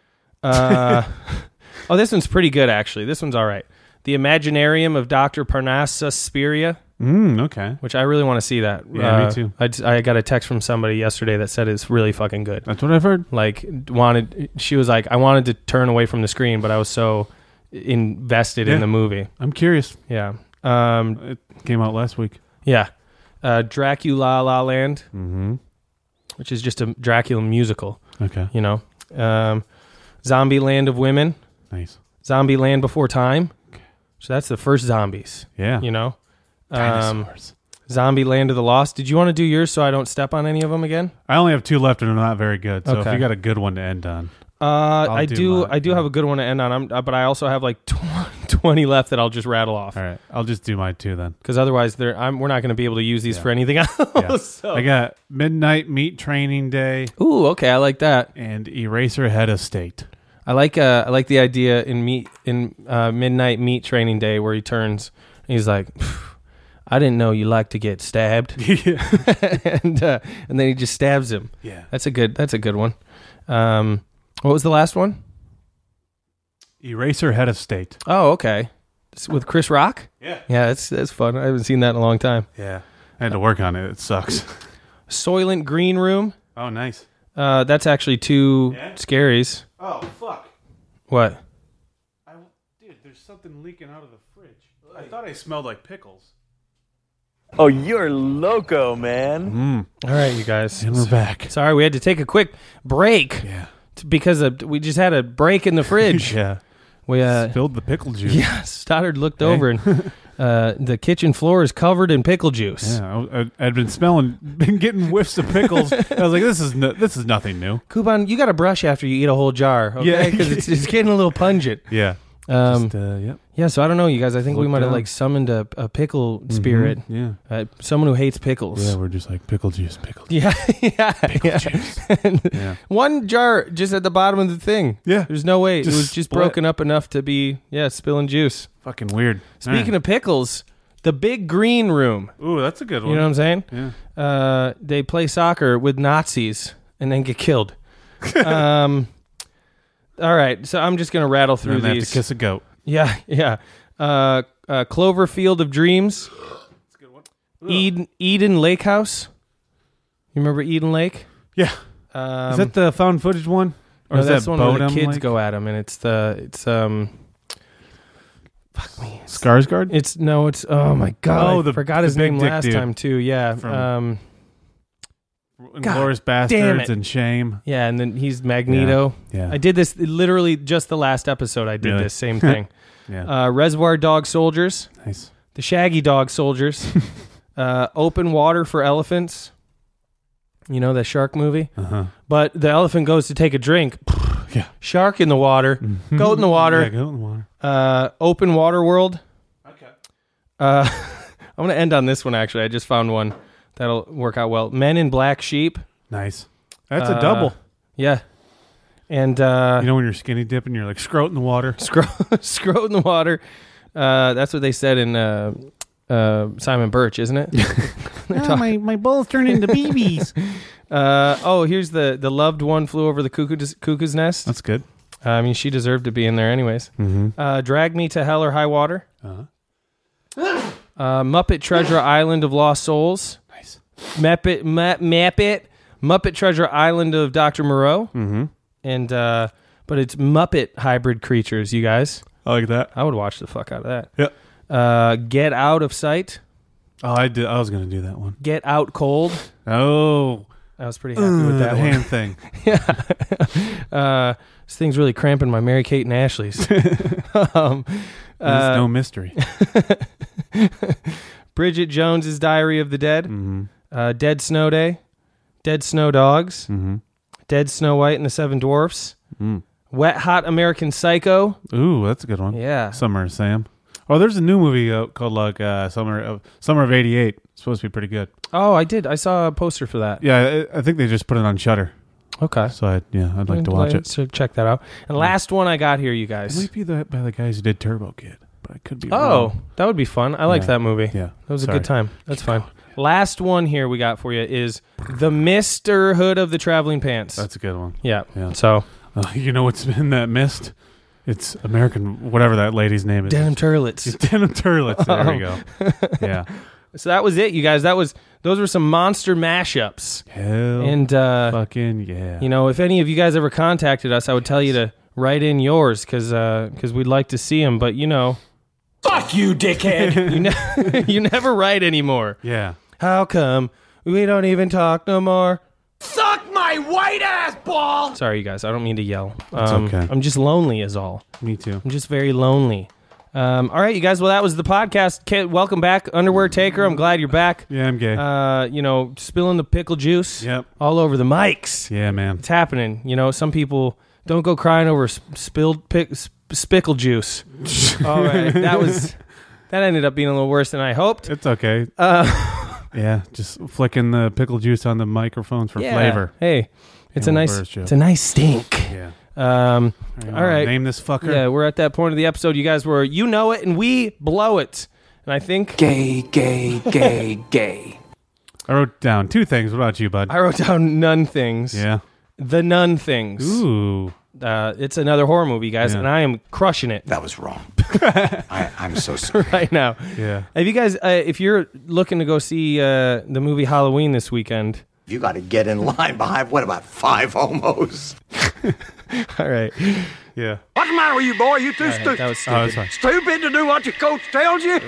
Uh, oh, this one's pretty good actually. This one's all right. The Imaginarium of Doctor Parnassusperia. Mm, okay. Which I really want to see that. Yeah, me Uh, too. I, I got a text from somebody yesterday that said it's really fucking good. That's what I've heard. Like wanted, she was like, I wanted to turn away from the screen, but I was so invested Yeah. in the movie. I'm curious. Yeah. Um, It came out last week. yeah. Uh, Dracula La Land, Mm-hmm. which is just a Dracula musical. Okay. You know, um, Zombie Land of Women, Nice. Zombie Land Before Time. So that's the first zombies. Yeah. You know, um, Dinosaurs. Zombie Land of the Lost. Did you want to do yours so I don't step on any of them again? I only have two left, and they're not very good. So Okay. if you got a good one to end on, Uh, I do do. mine, I do have a good one to end on. I'm, uh, but I also have like twenty left that I'll just rattle off. all right, I'll just do my two then. Because otherwise, they're, I'm, we're not going to be able to use these Yeah. for anything else. Yeah. So- I got Midnight Meat Training Day Ooh, okay, I like that. and Eraser Head of State. I like. Uh, I like the idea in meat in uh, Midnight Meat Training Day where he turns. And he's like, I didn't know you like to get stabbed. Yeah. and uh, and then he just stabs him. Yeah. That's a good. That's a good one. Um, what was the last one? Eraser Head of State. Oh, okay. It's with Chris Rock. Yeah. Yeah, that's that's fun. I haven't seen that in a long time. Yeah. I had to work on it. It sucks. Soylent Green Room. Oh, nice. Uh, that's actually two Yeah? scaries. Oh, fuck. What? I, dude, there's something leaking out of the fridge. I thought I smelled like pickles. Oh, you're loco, man. Mm. All right, you guys. And we're back. Sorry, we had to take a quick break. Yeah. t- Because of, we just had a break in the fridge. Yeah. We uh, Spilled the pickle juice. yeah. Stoddard looked Hey. over and uh, the kitchen floor is covered in pickle juice. Yeah, I, I, I'd been smelling, been getting whiffs of pickles. I was like, "This is no, this is nothing new." Kuban, you got to brush after you eat a whole jar, okay? Yeah. Because it's, it's getting a little pungent. Yeah, Um, Just, uh, yep. yeah. So I don't know, you guys. I think we Look might have down. like summoned a, a pickle spirit. Yeah, Uh, someone who hates pickles. yeah. We're just like pickle juice, pickle juice. Yeah, yeah, Pickle yeah. juice. And Yeah. one jar just at the bottom of the thing. Yeah. There's no way. Just it was just split. broken up enough to be, yeah, spilling juice. Fucking weird. Speaking of pickles, the big green room. of, ooh, that's a good one. You know what I'm saying? Yeah. Uh, they play soccer with Nazis and then get killed. um, all right, so I'm just gonna rattle through And then they have these. to kiss a goat. Yeah, yeah. Uh, uh, Cloverfield of Dreams. That's a good one. Eden Eden Lake House. You remember Eden Lake? Yeah. Um, Is that the found footage one? Or no, is that's that one where the Bodum kids Lake? go at him, and it's the it's um. Fuck me. Skarsgård? It's no, it's oh my god. Oh, I the- forgot the his big name dick last dude time too. Yeah. from- um. Inglourious God damn Bastards it. and Shame. Yeah, and then he's Magneto. Yeah. I did this literally just the last episode. I did Really? this same thing. Yeah. Uh, Reservoir Dog Soldiers. Nice. The Shaggy Dog Soldiers. uh, Open Water for Elephants. You know that shark movie? Uh-huh. But the elephant goes to take a drink. Yeah. Shark in the water. Goat in the water. Yeah, goat in the water. Uh, Open Water World. Okay. Uh, I'm going to end on this one, actually. I just found one that'll work out well. Men in Black Sheep. Nice. That's Uh, a double. Yeah. And uh, you know when you're skinny dipping, you're like scrote in the water. Scrote, scrote in the water. Uh, that's what they said in uh, uh, Simon Birch, isn't it? Oh, my, my balls turn into B Bs. uh, oh, here's the, the loved one flew over the cuckoo's, cuckoo's nest. That's good. Uh, I mean, she deserved to be in there anyways. Mm-hmm. Uh, Drag Me to Hell or High Water. Uh-huh. Uh, Muppet Treasure Island of Lost Souls. Nice. Muppet, Ma- Muppet, Muppet Treasure Island of Doctor Moreau. Mm-hmm. And, uh, but it's Muppet hybrid creatures, you guys. I like that. I would watch the fuck out of that. Yep. Uh, Get Out of Sight. Oh, I did. I was going to do that one. Get Out Cold. Oh. I was pretty happy with that the one. hand thing. Yeah. uh, this thing's really cramping my Mary Kate and Ashley's. um, There's uh, no mystery. Bridget Jones's Diary of the Dead. Mm-hmm. Uh, Dead Snow Day. Dead Snow Dogs. Mm-hmm. Dead Snow White and the Seven Dwarfs. Mm. Wet Hot American Psycho. Ooh, that's a good one. Yeah. Summer of Sam. Oh, there's a new movie uh, called like uh, Summer of Summer of eighty-eight. It's supposed to be pretty good. Oh, I did. I saw a poster for that. Yeah, I, I think they just put it on Shudder. Okay. So I, yeah, I'd like to watch it. So check that out. And last one I got here, you It guys. might be the, by the guys who did Turbo Kid, but I could be Oh, wrong. that would be fun. I liked Yeah. that movie. Yeah. That was Sorry. a good time. That's fine. Last one here we got for you is the Mister Hood of the Traveling Pants. That's a good one. Yeah. Yeah. So Uh, you know what's in that mist? It's American, whatever that lady's name is. Denim Turlets. It's Denim Turlets. There we go. Yeah. So that was it, you guys. That was those were some monster mashups. Hell And uh, fucking yeah. you know, if any of you guys ever contacted us, I would tell you to write in yours because because we'd like to see them. But you know, Fuck you, dickhead. you ne- you never write anymore. Yeah. How come we don't even talk no more? Suck my white ass ball. Sorry, you guys. I don't mean to yell. It's Um, okay. I'm just lonely, is all. Me too. I'm just very lonely. Um, all right, you guys. Well, that was the podcast. Kid, welcome back, Underwear Taker. I'm glad you're back. Yeah, I'm gay. Uh, you know, spilling the pickle juice. Yep. All over the mics. Yeah, man. It's happening. You know, some people don't go crying over sp- spilled pick, sp- spickle juice. All right, that was that ended up being a little worse than I hoped. It's okay. Uh, Yeah, just flicking the pickle juice on the microphones for yeah. flavor. Hey, it's Yeah, a well, nice, first joke. it's a nice stink. Yeah. Um, All all right. Name this fucker. Yeah, we're at that point of the episode, you guys, where you know it and we blow it. And I think Gay, gay, gay, gay. I wrote down two things. What about you, bud? I wrote down Nun Things. Yeah. The Nun Things. Ooh. Uh, it's another horror movie, guys, Yeah. and I am crushing it. That was wrong. I, I'm so sorry. right now. Yeah. If you guys, uh, if you're looking to go see uh, the movie Halloween this weekend, You got to get in line behind, what about five homos? all right. Yeah. What's the matter with you, boy? You too All right, stupid. that was Oh, stupid. that's fine. Stupid to do what your coach tells you?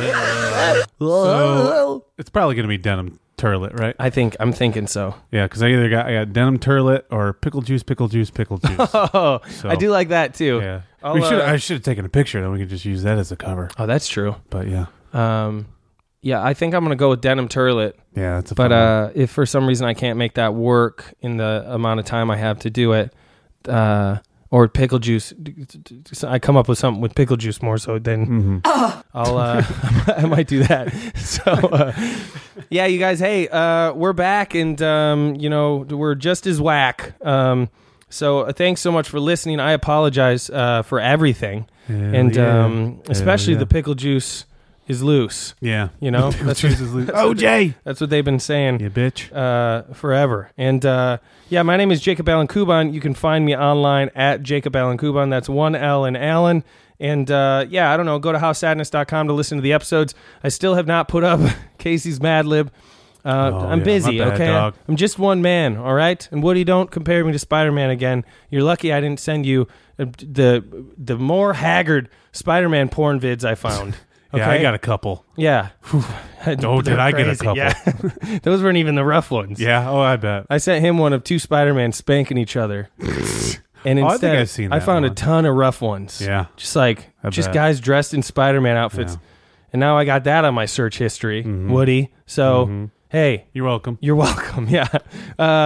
So it's probably going to be denim turlet, right? I think I'm thinking so. Yeah, because I either got I got denim turlet or pickle juice, pickle juice, pickle juice. Oh, So- I do like that too. Yeah. I'll, we should. uh, I should have taken a picture, then we could just use that as a cover. Oh, that's true. But yeah, Um, yeah, I think I'm gonna go with denim turlet. yeah, that's a. But fun one. uh, if for some reason I can't make that work in the amount of time I have to do it, uh, or pickle juice, I come up with something with pickle juice more so then Mhm. I'll uh, I might do that. So uh, yeah, you guys, hey, uh, we're back and um, you know we're just as whack. Um, so uh, thanks so much for listening. I apologize uh, for everything, Hell and yeah. um, Hell especially yeah. the pickle juice is loose. Yeah. You know, Pickle that's juice what- is loose. that's Oh, what- Jay. That's what they've been saying. You bitch. Uh, forever. And uh, yeah, my name is Jacob Allen Kuban. You can find me online at Jacob Allen Kuban. That's one L in Allen. And uh, yeah, I don't know. Go to how sadness dot com to listen to the episodes. I still have not put up Casey's Mad Lib. Uh, Oh, I'm yeah, busy, my bad, okay? dog. I'm just one man, all right? And Woody, don't compare me to Spider-Man again. You're lucky I didn't send you uh, the the more haggard Spider-Man porn vids I found. Yeah, okay? I got a couple. Yeah. Oh, did They're I get a crazy, couple? Yeah. Those weren't even the rough ones. Yeah. Oh, I bet. I sent him one of two Spider-Man spanking each other. And Oh, I think instead, I've seen I that found a one. ton of rough ones. Yeah. Just like, I just bet. guys dressed in Spider-Man outfits. Yeah. And now I got that on my search history, Mhm. Woody. So, Mhm. hey. You're welcome. You're welcome, yeah. Uh,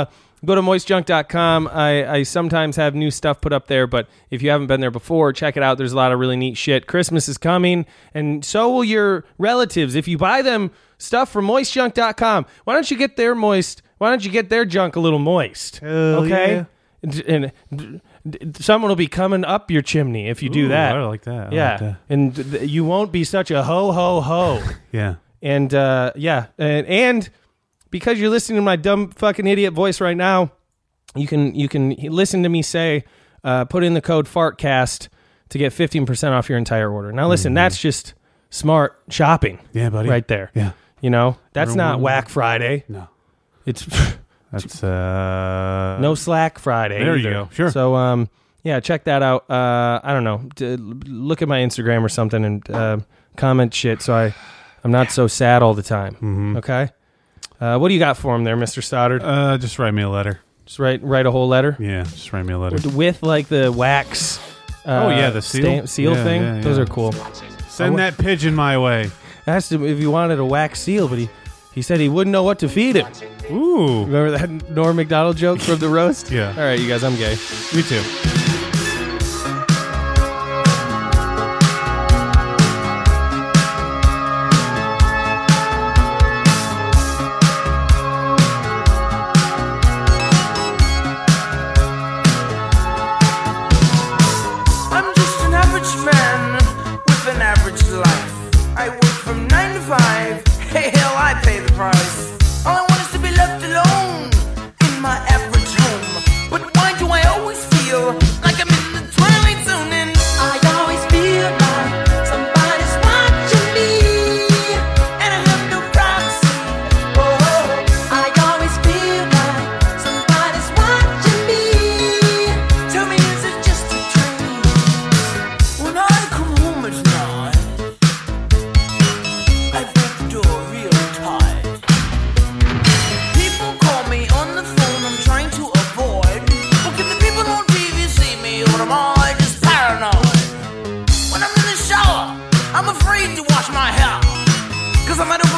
go to moist junk dot com. I, I sometimes have new stuff put up there, but if you haven't been there before, check it out. There's a lot of really neat shit. Christmas is coming, and so will your relatives. If you buy them stuff from moist junk dot com, why don't you get their moist? Why don't you get their junk a little moist? Hell okay, and, and, and someone will be coming up your chimney if you do Ooh, that. I like that. I yeah, like that. and th- you won't be such a ho ho ho. Yeah, and uh, yeah, and, and because you're listening to my dumb fucking idiot voice right now, you can you can listen to me say, uh, put in the code FARTCAST to get fifteen percent off your entire order. Now listen, mm-hmm. that's just smart shopping. Yeah, buddy. Right there. Yeah. You know, that's Everyone, not Whack Friday. No. It's that's uh no Slack Friday. There either. you go. Sure. So um yeah, check that out. Uh I don't know. D- look at my Instagram or something and uh, comment shit so I I'm not so sad all the time. Mm-hmm. Okay? Uh, what do you got for him there, Mister Stoddard? Uh just write me a letter. Just write write a whole letter? Yeah, just write me a letter. With, with like the wax uh, Oh yeah, the seal stamp, seal yeah, thing. yeah, yeah. Those are cool. Send that pigeon my way. I asked him if he wanted a wax seal, but he He said he wouldn't know what to feed him. Ooh. Remember that Norm Macdonald joke from the roast? Yeah. All right, you guys, I'm gay. Me too. I'm just an average man with an average life. I work from nine to five. Hey, hell, I pay the price. All I want is to be left alone in my average home. But why do I always feel like I'm in the twilight zone? And I always feel like somebody's watching me, and I have no privacy. Oh, I always feel like somebody's watching me. Tell me, is it just a dream? When I come home at night, I break the door real tight. People call me on the phone, I'm trying to avoid. But can the people on T V see me, or am I just paranoid? When I'm in the shower, I'm afraid to wash my hair, 'cause I'm at a